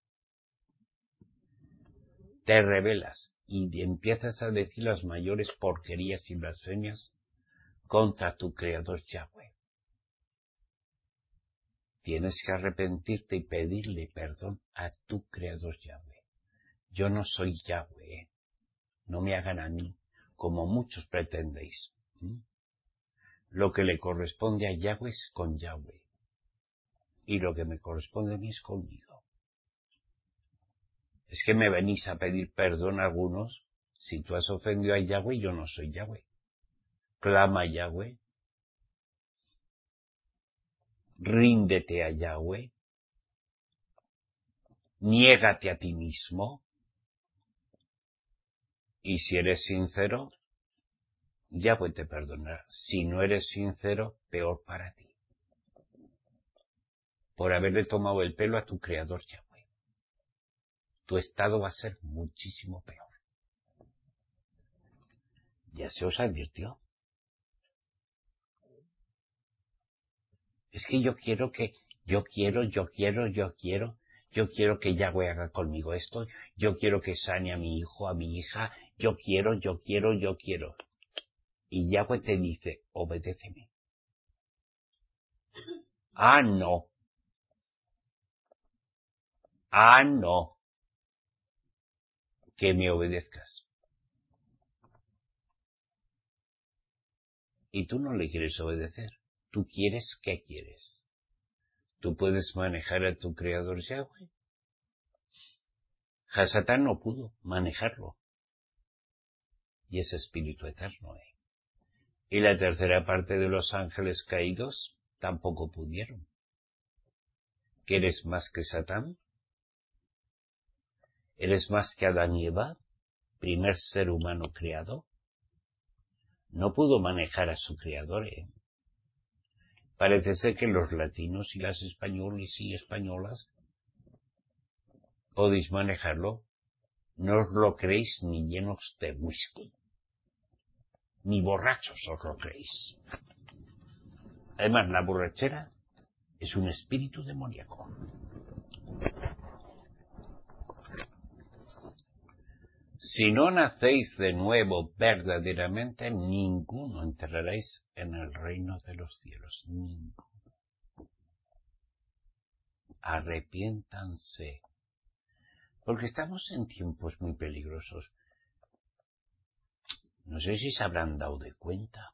Te rebelas y empiezas a decir las mayores porquerías y blasfemias contra tu Creador Yahweh. Tienes que arrepentirte y pedirle perdón a tu Creador Yahweh. Yo no soy Yahweh. No me hagan a mí como muchos pretendéis. ¿Mm? Lo que le corresponde a Yahweh es con Yahweh. Y lo que me corresponde a mí es conmigo. Es que me venís a pedir perdón a algunos. Si tú has ofendido a Yahweh, yo no soy Yahweh. Clama a Yahweh. Ríndete a Yahweh. Niégate a ti mismo. Y si eres sincero, Yahweh te perdonará. Si no eres sincero, peor para ti. Por haberle tomado el pelo a tu Creador Yahweh. Tu estado va a ser muchísimo peor. Ya se os advirtió. Es que yo quiero que, yo quiero, yo quiero, yo quiero, yo quiero que Yahweh haga conmigo esto, yo quiero que sane a mi hijo, a mi hija, yo quiero, yo quiero, yo quiero. Y Yahweh te dice, obedéceme. Ah, no. Ah, no. Que me obedezcas. Y tú no le quieres obedecer. Tú quieres, ¿qué quieres? ¿Tú puedes manejar a tu Creador Yahweh? Hasatán no pudo manejarlo. Y es espíritu eterno, ¿eh? Y la tercera parte de los ángeles caídos tampoco pudieron. ¿Que eres más que Satán? ¿Eres más que Adán y Eva, primer ser humano creado? No pudo manejar a su creador, ¿eh? Parece ser que los latinos y las españoles y españolas podéis manejarlo. No os lo creéis ni llenos de whisky. Ni borrachos os lo creéis. Además, la borrachera es un espíritu demoníaco. Si no nacéis de nuevo verdaderamente, ninguno entraréis en el reino de los cielos. Ninguno. Arrepiéntanse. Porque estamos en tiempos muy peligrosos. No sé si se habrán dado de cuenta.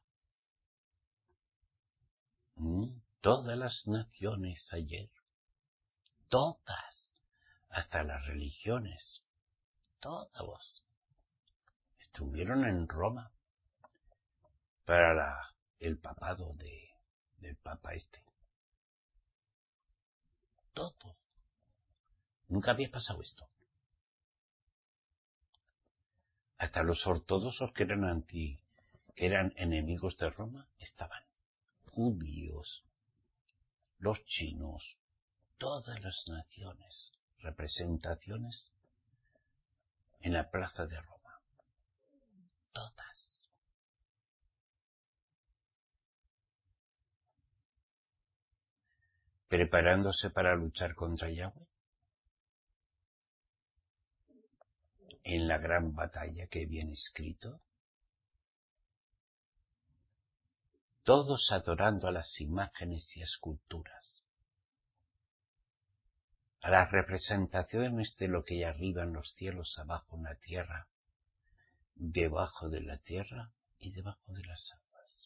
¿Mm? Todas las naciones ayer, todas, hasta las religiones, todas, estuvieron en Roma para la, el papado de, del papa este. Todo. Nunca había pasado esto. Hasta los ortodoxos que eran anti, que eran enemigos de Roma, estaban. Judíos, los chinos, todas las naciones, representaciones en la plaza de Roma. Todas. Preparándose para luchar contra Yahweh en la gran batalla que viene escrito. Todos adorando a las imágenes y esculturas, a las representaciones de lo que hay arriba en los cielos, abajo en la tierra, debajo de la tierra y debajo de las aguas.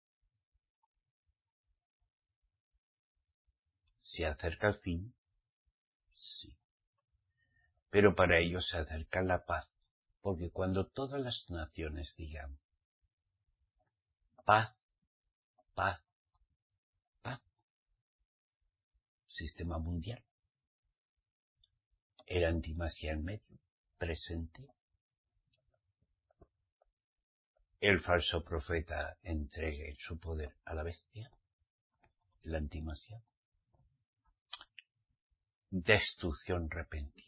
¿Se acerca el fin? Sí. Pero para ello se acerca la paz, porque cuando todas las naciones digan paz, paz, paz, sistema mundial, el antimasia en medio, presente, el falso profeta entregue su poder a la bestia, el antimasia, destrucción repentina.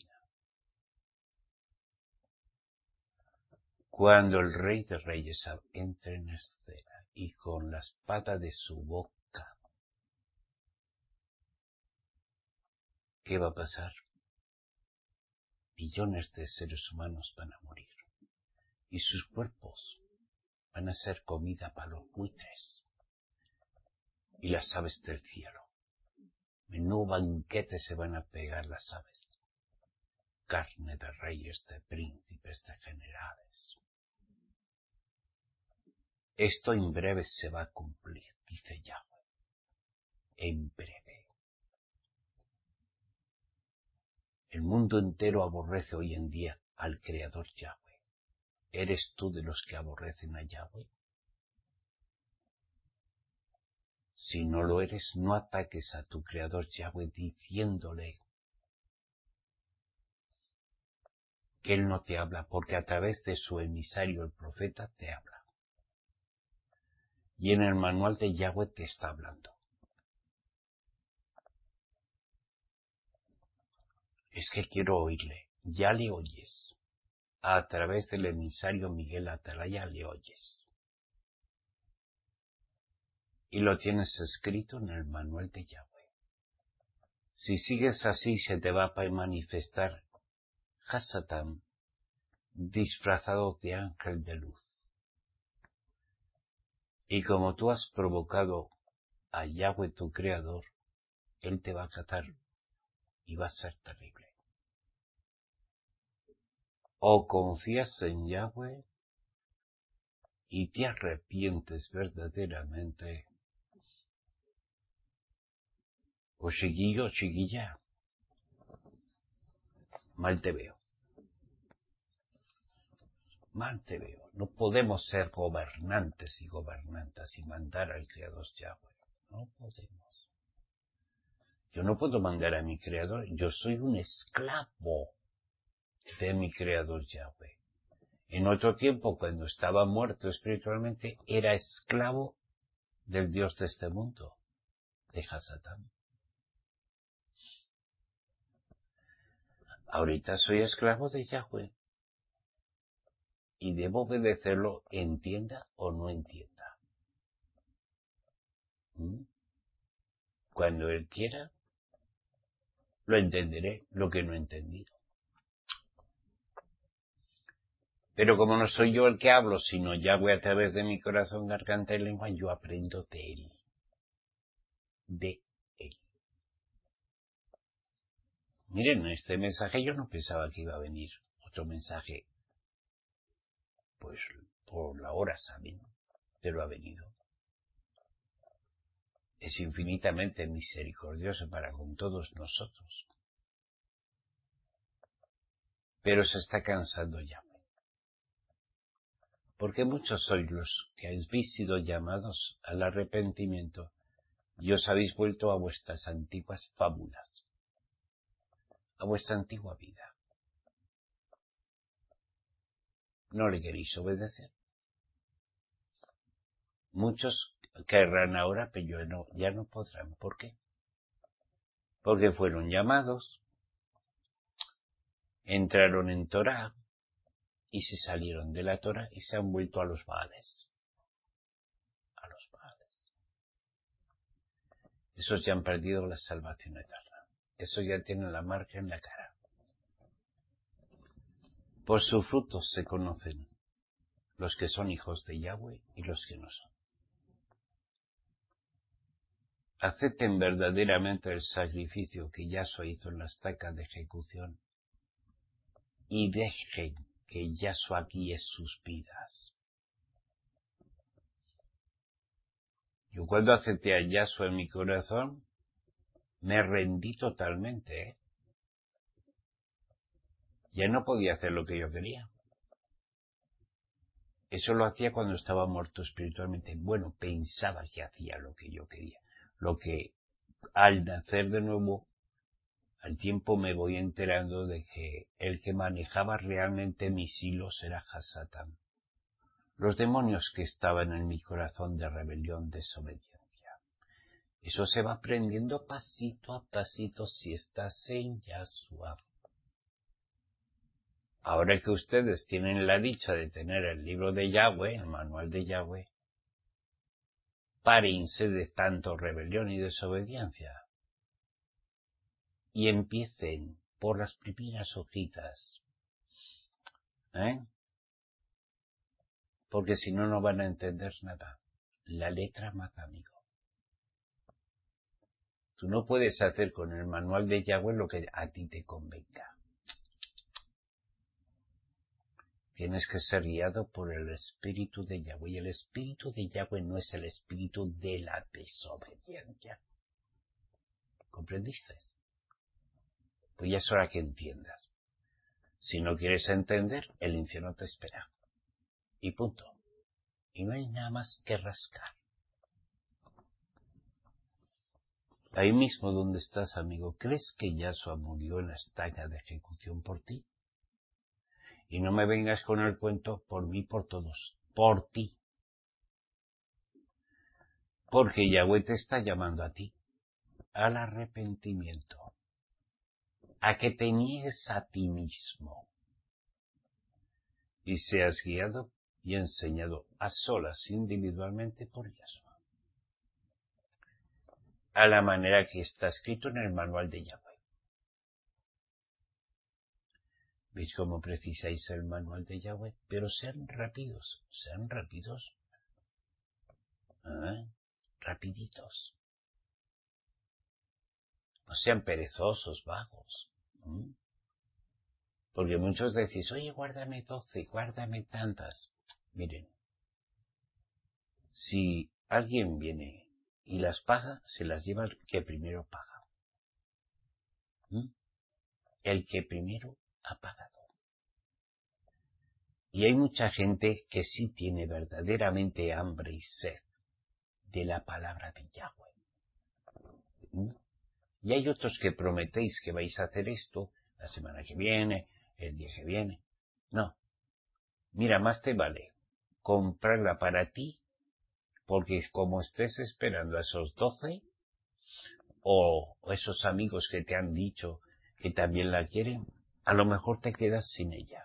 Cuando el Rey de Reyes entre en escena y con la espada de su boca, ¿qué va a pasar? Millones de seres humanos van a morir y sus cuerpos van a ser comida para los buitres y las aves del cielo. Menú banquete se van a pegar las aves. Carne de reyes, de príncipes, de generales. Esto en breve se va a cumplir, dice Yahweh. En breve. El mundo entero aborrece hoy en día al Creador Yahweh. ¿Eres tú de los que aborrecen a Yahweh? Si no lo eres, no ataques a tu Creador Yahweh diciéndole que Él no te habla, porque a través de su emisario, el profeta, te habla. Y en el manual de Yahweh te está hablando. Es que quiero oírle. Ya le oyes. A través del emisario Miguel Atalaya le oyes. Y lo tienes escrito en el manual de Yahweh. Si sigues así, se te va a manifestar Hasatán, disfrazado de ángel de luz. Y como tú has provocado a Yahweh tu Creador, Él te va a catar y va a ser terrible. O confías en Yahweh y te arrepientes verdaderamente, o chiquillo, chiquilla, mal te veo. Mal te veo. No podemos ser gobernantes y gobernantas y mandar al Creador Yahweh. No podemos. Yo no puedo mandar a mi Creador. Yo soy un esclavo de mi Creador Yahweh. En otro tiempo, cuando estaba muerto espiritualmente, era esclavo del Dios de este mundo, de Hasatán. Ahorita soy esclavo de Yahweh. Y debo obedecerlo, entienda o no entienda. ¿Mm? Cuando Él quiera, lo entenderé, lo que no he entendido. Pero como no soy yo el que hablo, sino Yahweh a través de mi corazón, garganta y lengua, yo aprendo de Él. De Él. Miren, este mensaje yo no pensaba que iba a venir otro mensaje, pues por la hora, ¿saben? Pero ha venido. Es infinitamente misericordioso para con todos nosotros. Pero se está cansando ya. Porque muchos sois los que habéis sido llamados al arrepentimiento y os habéis vuelto a vuestras antiguas fábulas, a vuestra antigua vida. no le queréis obedecer. Muchos querrán ahora, pero yo no, ya no podrán. ¿Por qué? Porque fueron llamados, entraron en Torah y se salieron de la Torah y se han vuelto a los Baales. A los Baales. Esos ya han perdido la salvación eterna. Esos ya tienen la marca en la cara. Por sus frutos se conocen los que son hijos de Yahweh y los que no son. Acepten verdaderamente el sacrificio que Yahshua hizo en la estaca de ejecución y dejen que Yahshua guíe sus vidas. Yo cuando acepté a Yahshua en mi corazón, me rendí totalmente, ¿eh? Ya no podía hacer lo que yo quería. Eso lo hacía cuando estaba muerto espiritualmente. Bueno, pensaba que hacía lo que yo quería. Lo que al nacer de nuevo, al tiempo me voy enterando de que el que manejaba realmente mis hilos era Hasatán. Los demonios que estaban en mi corazón de rebelión, desobediencia. Eso se va aprendiendo pasito a pasito si estás en Yahshua. Ahora que ustedes tienen la dicha de tener el libro de Yahweh, el manual de Yahweh, párense de tanto rebelión y desobediencia y empiecen por las primeras hojitas, ¿eh? Porque si no, no van a entender nada. La letra mata, amigo. Tú no puedes hacer con el manual de Yahweh lo que a ti te convenga. Tienes que ser guiado por el espíritu de Yahweh. Y el espíritu de Yahweh no es el espíritu de la desobediencia. ¿Comprendiste? Pues ya es hora que entiendas. Si no quieres entender, el infierno te espera. Y punto. Y no hay nada más que rascar. Ahí mismo donde estás, amigo, ¿crees que Yahshua murió en la estaca de ejecución por ti? Y no me vengas con el cuento por mí, por todos, por ti. Porque Yahweh te está llamando a ti, al arrepentimiento, a que te niegues a ti mismo y seas guiado y enseñado a solas individualmente por Yahshua, a la manera que está escrito en el manual de Yahweh. ¿Veis cómo precisáis el manual de Yahweh? Pero sean rápidos, sean rápidos. ¿Eh? Rapiditos. No sean perezosos, vagos. ¿Mm? Porque muchos decís, oye, guárdame doce, guárdame tantas. Miren, si alguien viene y las paga, se las lleva el que primero paga. ¿Mm? El que primero ha pagado. Y hay mucha gente que sí tiene verdaderamente hambre y sed de la palabra de Yahweh. ¿Mm? Y hay otros que prometéis que vais a hacer esto la semana que viene, el día que viene. No. Mira, más te vale comprarla para ti, porque como estés esperando a esos doce, o esos amigos que te han dicho que también la quieren, a lo mejor te quedas sin ella.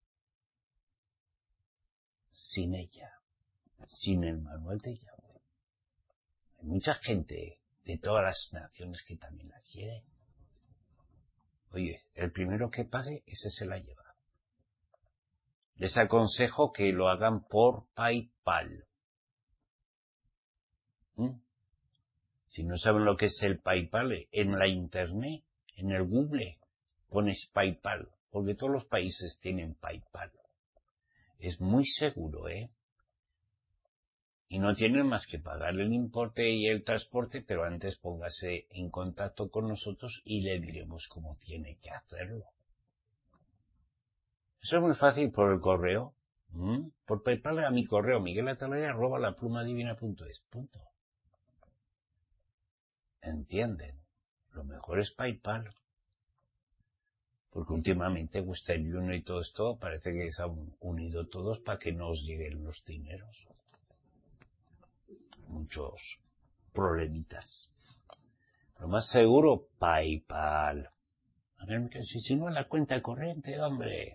Sin ella. Sin el manual de Yahweh. Hay mucha gente de todas las naciones que también la quiere. Oye, el primero que pague, ese se la lleva. Les aconsejo que lo hagan por PayPal. ¿Mm? Si no saben lo que es el PayPal, en la internet, en el Google, pones PayPal, porque todos los países tienen PayPal. Es muy seguro, ¿eh? Y no tienen más que pagar el importe y el transporte, pero antes póngase en contacto con nosotros y le diremos cómo tiene que hacerlo. Eso es muy fácil por el correo. ¿Mm? Por PayPal a mi correo, miguelatalaya arroba laplumadivina.es. Punto. ¿Entienden? Lo mejor es PayPal. Porque últimamente Western Union y todo esto parece que se han unido todos para que no os lleguen los dineros. Muchos problemitas. Lo más seguro, PayPal. A ver, si, si no la cuenta corriente, hombre.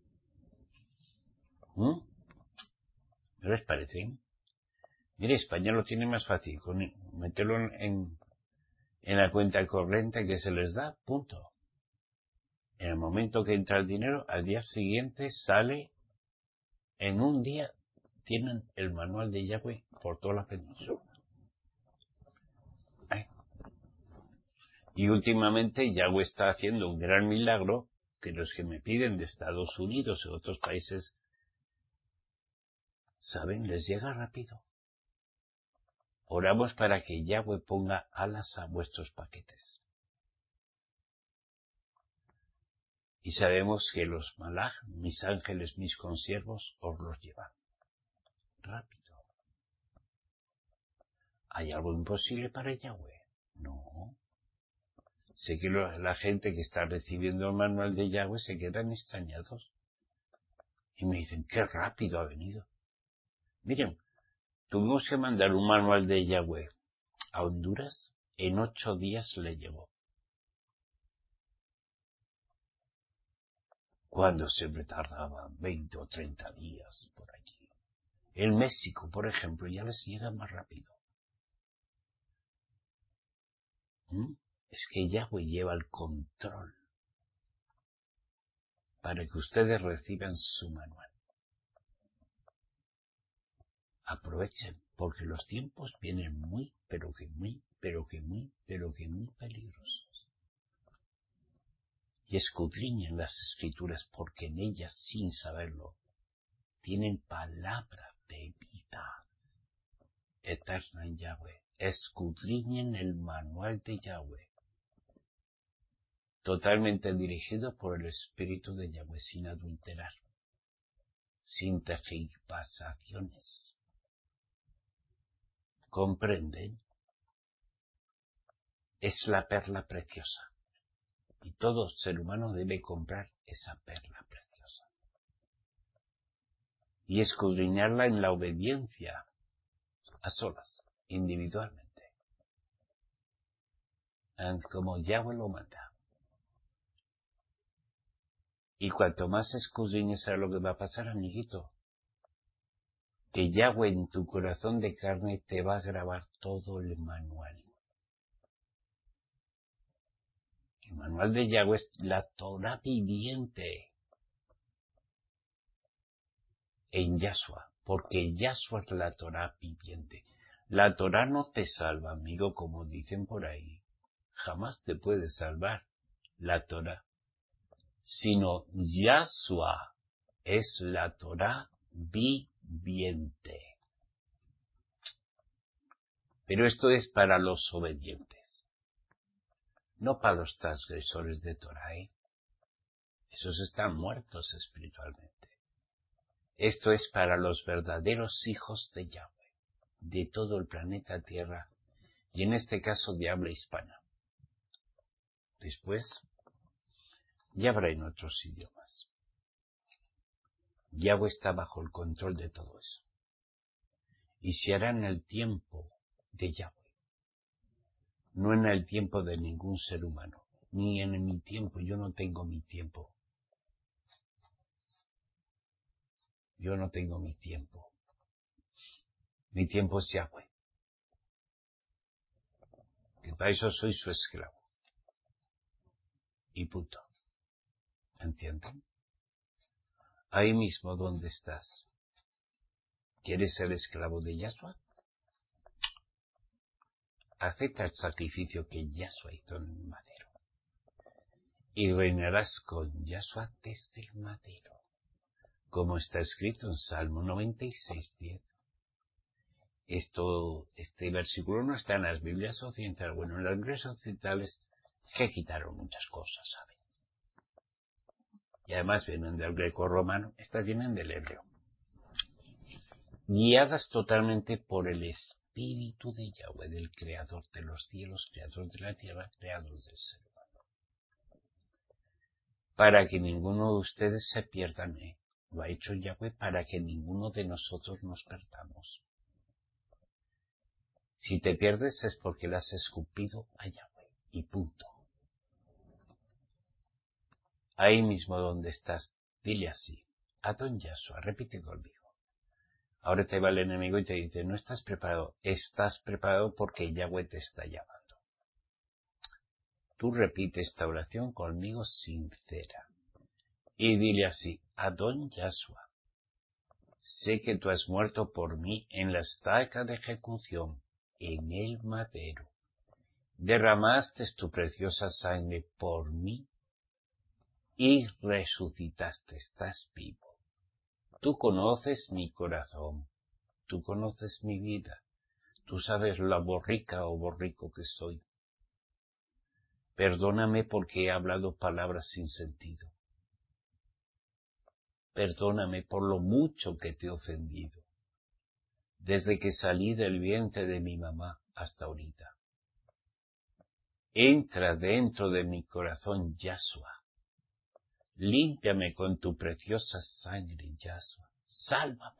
¿Mm? ¿No les parece? Mire, España lo tiene más fácil. Con meterlo en, en la cuenta corriente que se les da, punto. En el momento que entra el dinero, al día siguiente sale, en un día, tienen el manual de Yahweh por toda la península. ¿Eh? Y últimamente Yahweh está haciendo un gran milagro que los que me piden de Estados Unidos y otros países, saben, les llega rápido. Oramos para que Yahweh ponga alas a vuestros paquetes. Y sabemos que los malaj, mis ángeles, mis consiervos, os los llevan. Rápido. ¿Hay algo imposible para Yahweh? No. Sé que lo, la gente que está recibiendo el manual de Yahweh se quedan extrañados. Y me dicen, qué rápido ha venido. Miren, tuvimos que mandar un manual de Yahweh a Honduras, en ocho días le llegó. Cuando siempre tardaban veinte o treinta días por allí. En México, por ejemplo, ya les llega más rápido. ¿Mm? Es que Yahweh lleva el control para que ustedes reciban su manual. Aprovechen, porque los tiempos vienen muy, pero que muy, pero que muy, pero que muy peligrosos. Y escudriñen las escrituras, porque en ellas, sin saberlo, tienen palabra de vida eterna en Yahweh. Escudriñen el manual de Yahweh, totalmente dirigido por el Espíritu de Yahweh, sin adulterar, sin tergiversaciones. ¿Comprenden? Es la perla preciosa. Y todo ser humano debe comprar esa perla preciosa. Y escudriñarla en la obediencia, a solas, individualmente. And como Yahweh lo manda. Y cuanto más escudriñes, ¿sabes lo que va a pasar, amiguito? Que Yahweh en tu corazón de carne te va a grabar todo el manual. El manual de Yahweh es la Torah viviente en Yahshua, porque Yahshua es la Torah viviente. La Torah no te salva, amigo, como dicen por ahí. Jamás te puede salvar la Torah. Sino Yahshua es la Torah viviente. Pero esto es para los obedientes, no para los transgresores de Torah, ¿eh? Esos están muertos espiritualmente. Esto es para los verdaderos hijos de Yahweh, de todo el planeta Tierra, y en este caso de habla hispana. Después, ya habrá en otros idiomas. Yahweh está bajo el control de todo eso. Y se hará en el tiempo de Yahweh, no en el tiempo de ningún ser humano, ni en mi tiempo. Yo no tengo mi tiempo. Yo no tengo mi tiempo. Mi tiempo es Yahweh. Que para eso soy su esclavo. Y punto. ¿Entienden? Ahí mismo donde estás. ¿Quieres ser esclavo de Yahshua? Acepta el sacrificio que Yahshua hizo en el madero. Y reinarás con Yahshua desde el madero. Como está escrito en Salmo noventa y seis, diez. Esto, este versículo no está en las Biblias occidentales. Bueno, en las Biblias occidentales es que quitaron muchas cosas, ¿saben? Y además vienen del greco-romano, estas vienen del hebreo. Guiadas totalmente por el Espíritu de Yahweh, del Creador de los cielos, Creador de la tierra, Creador del ser humano. para que ninguno de ustedes se pierda. Lo ha hecho Yahweh para que ninguno de nosotros nos perdamos. Si te pierdes es porque le has escupido a Yahweh. Y punto. Ahí mismo donde estás, dile así. Adón Yahshua, repite conmigo. Ahora te va el enemigo y te dice, no estás preparado. Estás preparado porque Yahweh te está llamando. Tú repite esta oración conmigo sincera. Y dile así, Adón Yahshua, sé que tú has muerto por mí en la estaca de ejecución, en el madero. Derramaste tu preciosa sangre por mí y resucitaste, estás vivo. Tú conoces mi corazón, tú conoces mi vida, tú sabes lo borrica o borrico que soy. Perdóname porque he hablado palabras sin sentido. Perdóname por lo mucho que te he ofendido, desde que salí del vientre de mi mamá hasta ahorita. Entra dentro de mi corazón, Yahshua. Límpiame con tu preciosa sangre, Yahshua. Sálvame.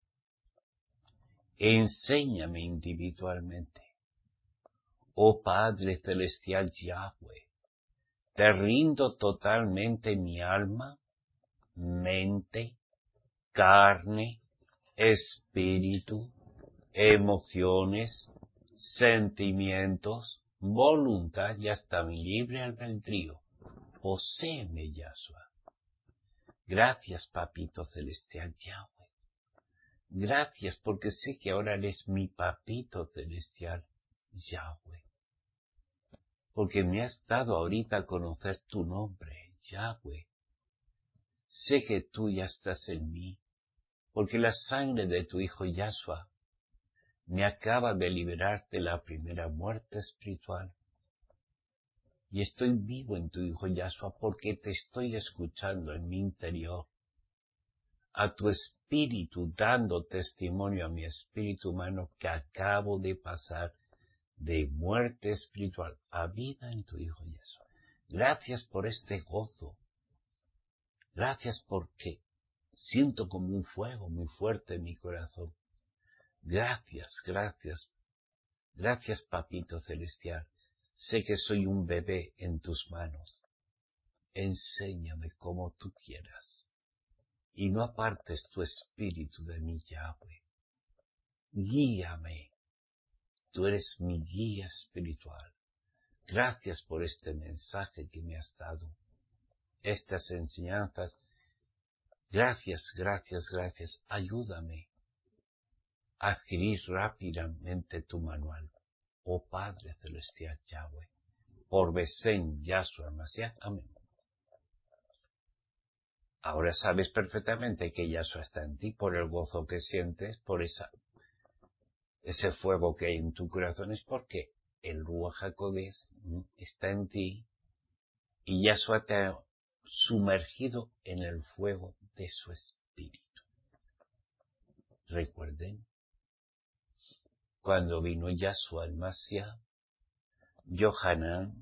Enséñame individualmente. Oh Padre Celestial Yahweh, te rindo totalmente mi alma, mente, carne, espíritu, emociones, sentimientos, voluntad y hasta mi libre albedrío. Poséeme, Yahshua. Gracias, Papito Celestial Yahweh. Gracias porque sé que ahora eres mi Papito Celestial Yahweh. Porque me has dado ahorita a conocer tu nombre, Yahweh. Sé que tú ya estás en mí, porque la sangre de tu Hijo Yahshua me acaba de liberar de la primera muerte espiritual. Y estoy vivo en tu Hijo Yahshua porque te estoy escuchando en mi interior. A tu espíritu dando testimonio a mi espíritu humano que acabo de pasar de muerte espiritual a vida en tu Hijo Yahshua. Gracias por este gozo. Gracias porque siento como un fuego muy fuerte en mi corazón. Gracias, gracias, gracias, Papito Celestial. Sé que soy un bebé en tus manos. Enséñame como tú quieras. Y no apartes tu espíritu de mí, Yahweh. Guíame. Tú eres mi guía espiritual. Gracias por este mensaje que me has dado. Estas enseñanzas. Gracias, gracias, gracias. Ayúdame a adquirir rápidamente tu manual. Oh Padre Celestial Yahweh. Por Besén Yahshua Mashiach. Amén. Ahora sabes perfectamente que Yahshua está en ti por el gozo que sientes, por esa, ese fuego que hay en tu corazón, es porque el Ruach HaKodesh está en ti y Yahshua te ha sumergido en el fuego de su espíritu. Recuerden, cuando vino Yahshua el Mashiach, Yohanan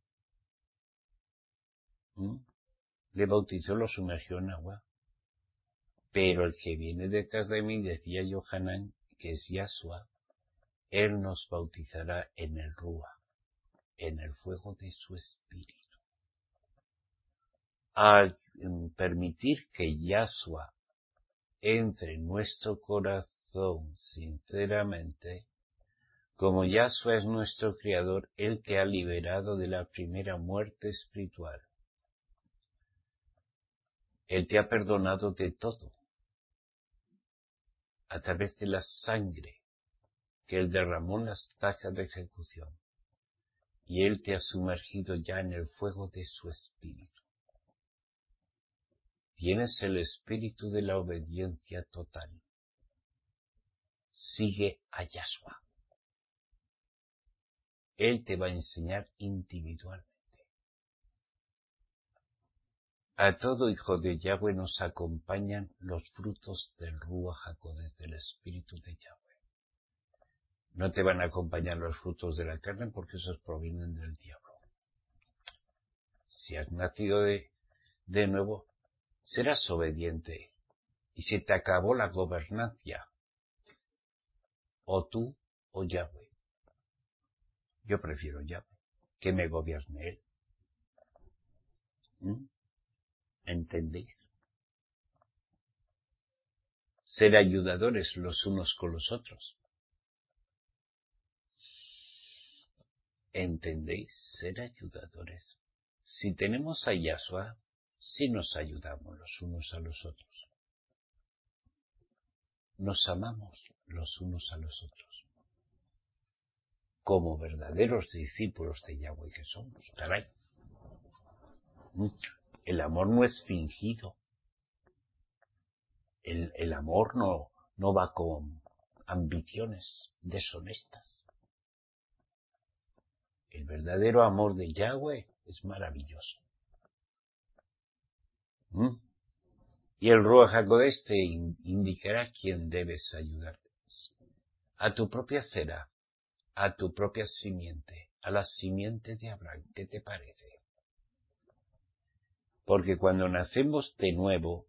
¿m? le bautizó, lo sumergió en agua. Pero el que viene detrás de mí, decía Yohanan, que es Yahshua, él nos bautizará en el Rúa, en el fuego de su espíritu. Al permitir que Yahshua entre en nuestro corazón sinceramente, como Yahshua es nuestro Creador, Él te ha liberado de la primera muerte espiritual. Él te ha perdonado de todo, a través de la sangre que Él derramó en las tachas de ejecución. Y Él te ha sumergido ya en el fuego de su espíritu. Tienes el espíritu de la obediencia total. Sigue a Yahshua. Él te va a enseñar individualmente. A todo hijo de Yahweh nos acompañan los frutos del Ruach HaKodesh, del espíritu de Yahweh. No te van a acompañar los frutos de la carne porque esos provienen del diablo. Si has nacido de, de nuevo, serás obediente y se te acabó la gobernancia. O tú o Yahweh. Yo prefiero Yahweh, que me gobierne Él. ¿Mm? ¿Entendéis? Ser ayudadores los unos con los otros. ¿Entendéis? Ser ayudadores. Si tenemos a Yahshua, sí nos ayudamos los unos a los otros. Nos amamos los unos a los otros. Como verdaderos discípulos de Yahweh que somos. Caray. El amor no es fingido. El, el amor no, no va con ambiciones deshonestas. El verdadero amor de Yahweh es maravilloso. ¿Mm? Y el Ruach HaKodesh te indicará quién debes ayudar. A tu propia cera, a tu propia simiente, a la simiente de Abraham. ¿Qué te parece? Porque cuando nacemos de nuevo,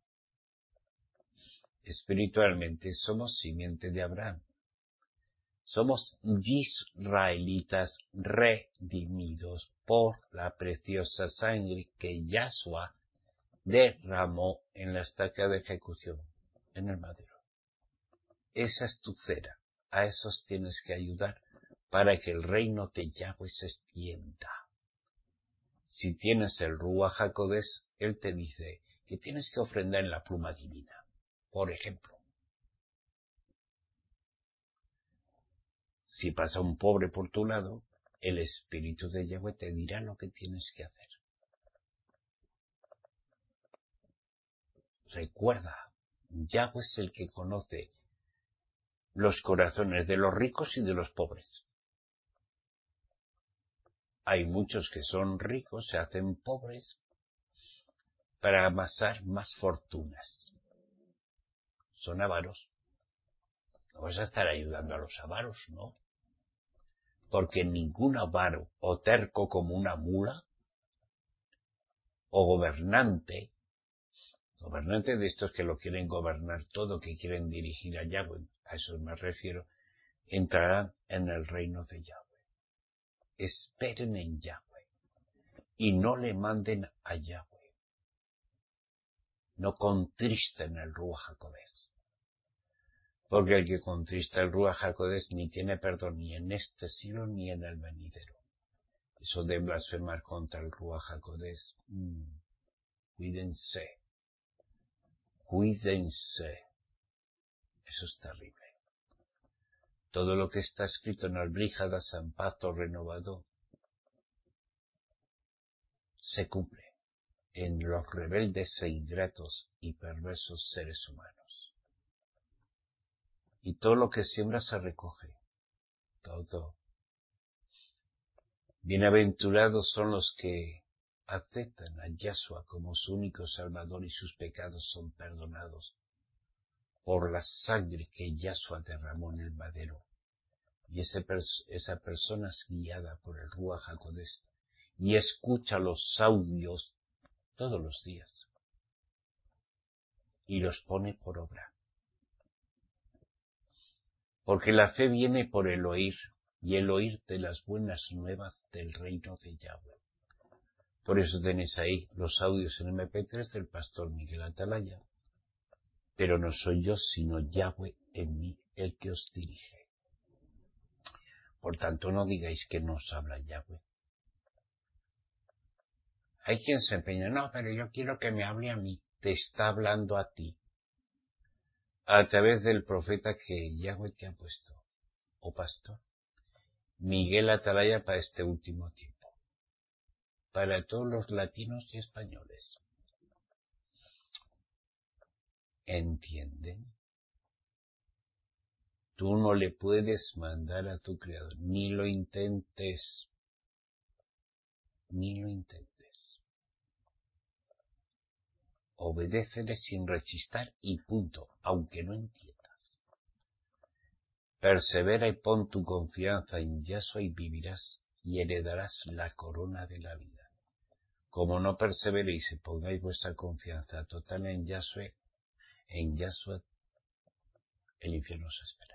espiritualmente somos simiente de Abraham. Somos israelitas redimidos por la preciosa sangre que Yahshua derramó en la estaca de ejecución, en el madero. Esa es tu cera. A esos tienes que ayudar para que el reino de Yahweh se extienda. Si tienes el Ruach HaKodesh, Él te dice que tienes que ofrendar en la pluma divina. Por ejemplo, si pasa un pobre por tu lado, el Espíritu de Yahweh te dirá lo que tienes que hacer. Recuerda, Yahweh es el que conoce los corazones de los ricos y de los pobres. Hay muchos que son ricos, se hacen pobres para amasar más fortunas. Son avaros. No vas a estar ayudando a los avaros, ¿no? Porque ningún avaro o terco como una mula o gobernante, gobernante de estos que lo quieren gobernar todo, que quieren dirigir a Yahweh, a eso me refiero, entrarán en el reino de Yahweh. Esperen en Yahweh y no le manden a Yahweh. No contristen el Ruach HaKodesh. Porque el que contrista el Ruach HaKodesh ni tiene perdón ni en este siglo ni en el venidero. Eso de blasfemar contra el Ruach HaKodesh, mmm, cuídense, cuídense. Eso es terrible. Todo lo que está escrito en el Bríjada San Pacto renovado se cumple en los rebeldes e ingratos y perversos seres humanos. Y todo lo que siembra se recoge. Todo. Bienaventurados son los que aceptan a Yahshua como su único Salvador y sus pecados son perdonados por la sangre que Yahshua derramó en el madero. Y ese pers- esa persona es guiada por el Ruach HaKodesh y escucha los audios todos los días y los pone por obra. Porque la fe viene por el oír y el oír de las buenas nuevas del reino de Yahweh. Por eso tenéis ahí los audios en eme pe tres del pastor Miguel Atalaya. Pero no soy yo, sino Yahweh en mí el que os dirige. Por tanto, no digáis que no os habla Yahweh. Hay quien se empeña, no, pero yo quiero que me hable a mí. Te está hablando a ti. A través del profeta que Yahweh te ha puesto. O pastor. Miguel Atalaya para este último tiempo. Para todos los latinos y españoles. ¿Entienden? Tú no le puedes mandar a tu Creador. Ni lo intentes. Ni lo intentes. Obedécele sin rechistar y punto, aunque no entiendas. Persevera y pon tu confianza en Yahshua y vivirás y heredarás la corona de la vida. como no perseveréis y pongáis vuestra confianza total en Yahshua, en Yahshua, el infierno os espera.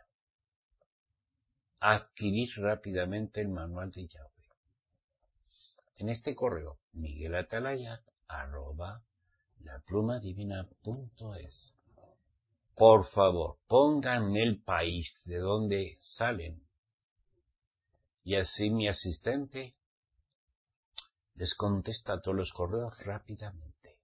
Adquirir rápidamente el manual de Yahweh. En este correo, miguelatalaya, arroba, laplumadivina.es. Por favor, pónganme el país de donde salen. Y así mi asistente les contesta a todos los correos rápidamente.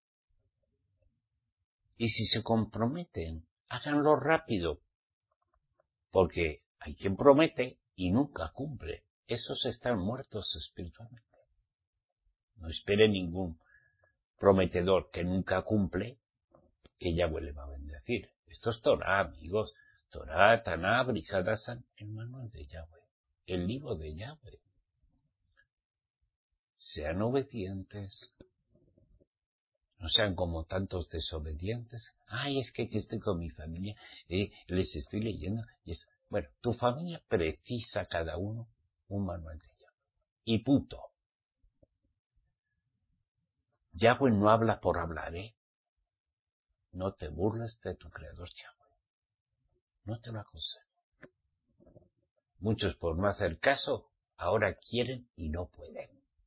Y si se comprometen, háganlo rápido. Porque hay quien promete y nunca cumple. Esos están muertos espiritualmente. No espere ningún prometedor que nunca cumple que Yahweh le va a bendecir. Esto es Torah, amigos. Torah, Taná, Brihadasan, el manual de Yahweh. El libro de Yahweh. Sean obedientes. No sean como tantos desobedientes. Ay, es que aquí estoy con mi familia, eh, les estoy leyendo. Y eso. Bueno, tu familia precisa cada uno un manual de Yahweh. Y punto. Yahweh no habla por hablar, ¿eh? No te burles de tu creador Yahweh. No te lo aconsejo. Muchos por no hacer caso, ahora quieren y no pueden.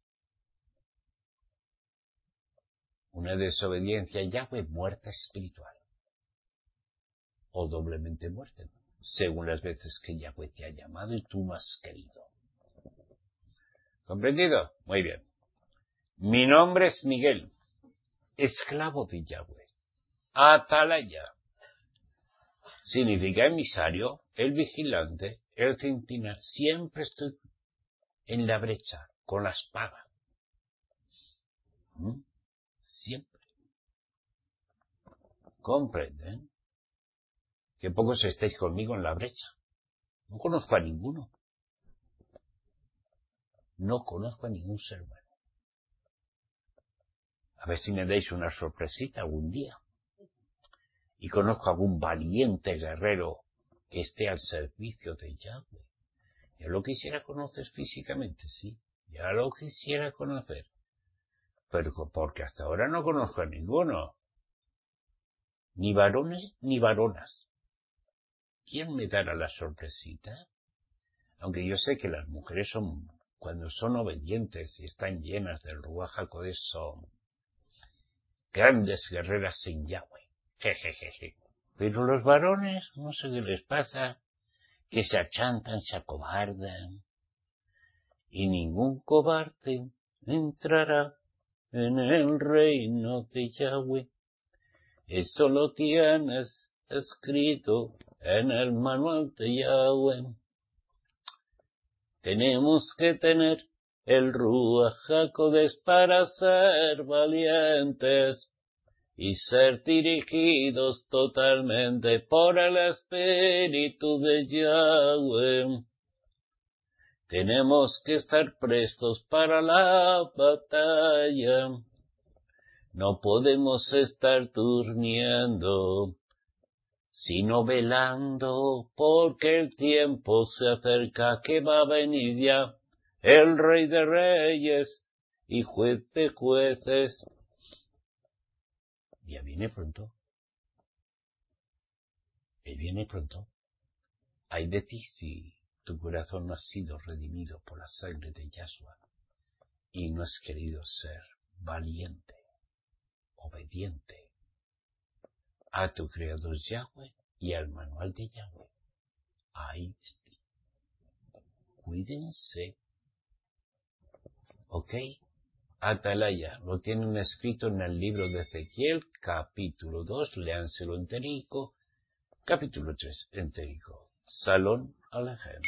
Una desobediencia a Yahweh, muerte espiritual. O doblemente muerte, según las veces que Yahweh te ha llamado y tú no has querido. ¿Comprendido? Muy bien. Mi nombre es Miguel, esclavo de Yahweh. Atalaya. Significa emisario, el vigilante, el centinela. Siempre estoy en la brecha, con la espada. ¿Mm? Siempre. ¿Comprenden? Que pocos estáis conmigo en la brecha. No conozco a ninguno. No conozco a ningún ser humano. A ver si me dais una sorpresita algún día. Y conozco a algún valiente guerrero que esté al servicio de Yahweh. Ya lo quisiera conocer físicamente, sí. Ya lo quisiera conocer. Pero porque hasta ahora no conozco a ninguno. Ni varones ni varonas. ¿Quién me dará la sorpresita? Aunque yo sé que las mujeres son, cuando son obedientes y están llenas del Ruach HaKodesh, son grandes guerreras en Yahweh. Jejejeje. Pero los varones, no sé qué les pasa, que se achantan, se acobardan. Y ningún cobarde entrará en el reino de Yahweh. Eso lo tienes escrito en el manual de Yahweh. Tenemos que tener el Ruach HaKodesh para ser valientes y ser dirigidos totalmente por el Espíritu de Yahweh. Tenemos que estar prestos para la batalla. No podemos estar durmiendo, sino velando, porque el tiempo se acerca, que va a venir ya el Rey de Reyes y Juez de Jueces. Ya viene pronto. Él viene pronto. Ay de ti si tu corazón no ha sido redimido por la sangre de Yahshua y no has querido ser valiente, obediente a tu creador Yahweh y al manual de Yahweh. Ay de ti. Cuídense. ¿Ok? Atalaya, lo tienen escrito en el libro de Ezequiel, capítulo dos, léanselo enterico, capítulo tres, enterico. Salón Alejem.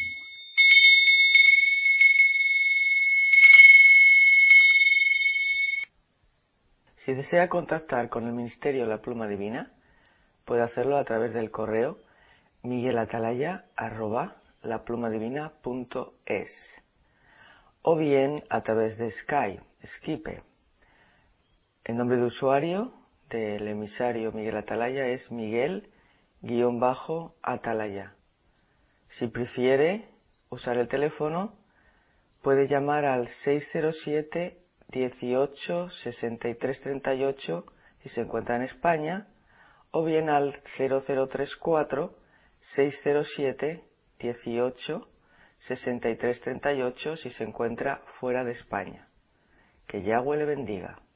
Si desea contactar con el Ministerio La Pluma Divina, puede hacerlo a través del correo miguelatalaya arroba laplumadivina.es o bien a través de Skype, Skype. El nombre de usuario del emisario Miguel Atalaya es Miguel-Atalaya. Si prefiere usar el teléfono, puede llamar al seis cero siete, dieciocho sesenta y tres treinta y ocho si se encuentra en España, o bien al cero cero tres cuatro seis cero siete dieciocho sesenta y tres treinta y ocho si se encuentra fuera de España. Que Yahweh le bendiga.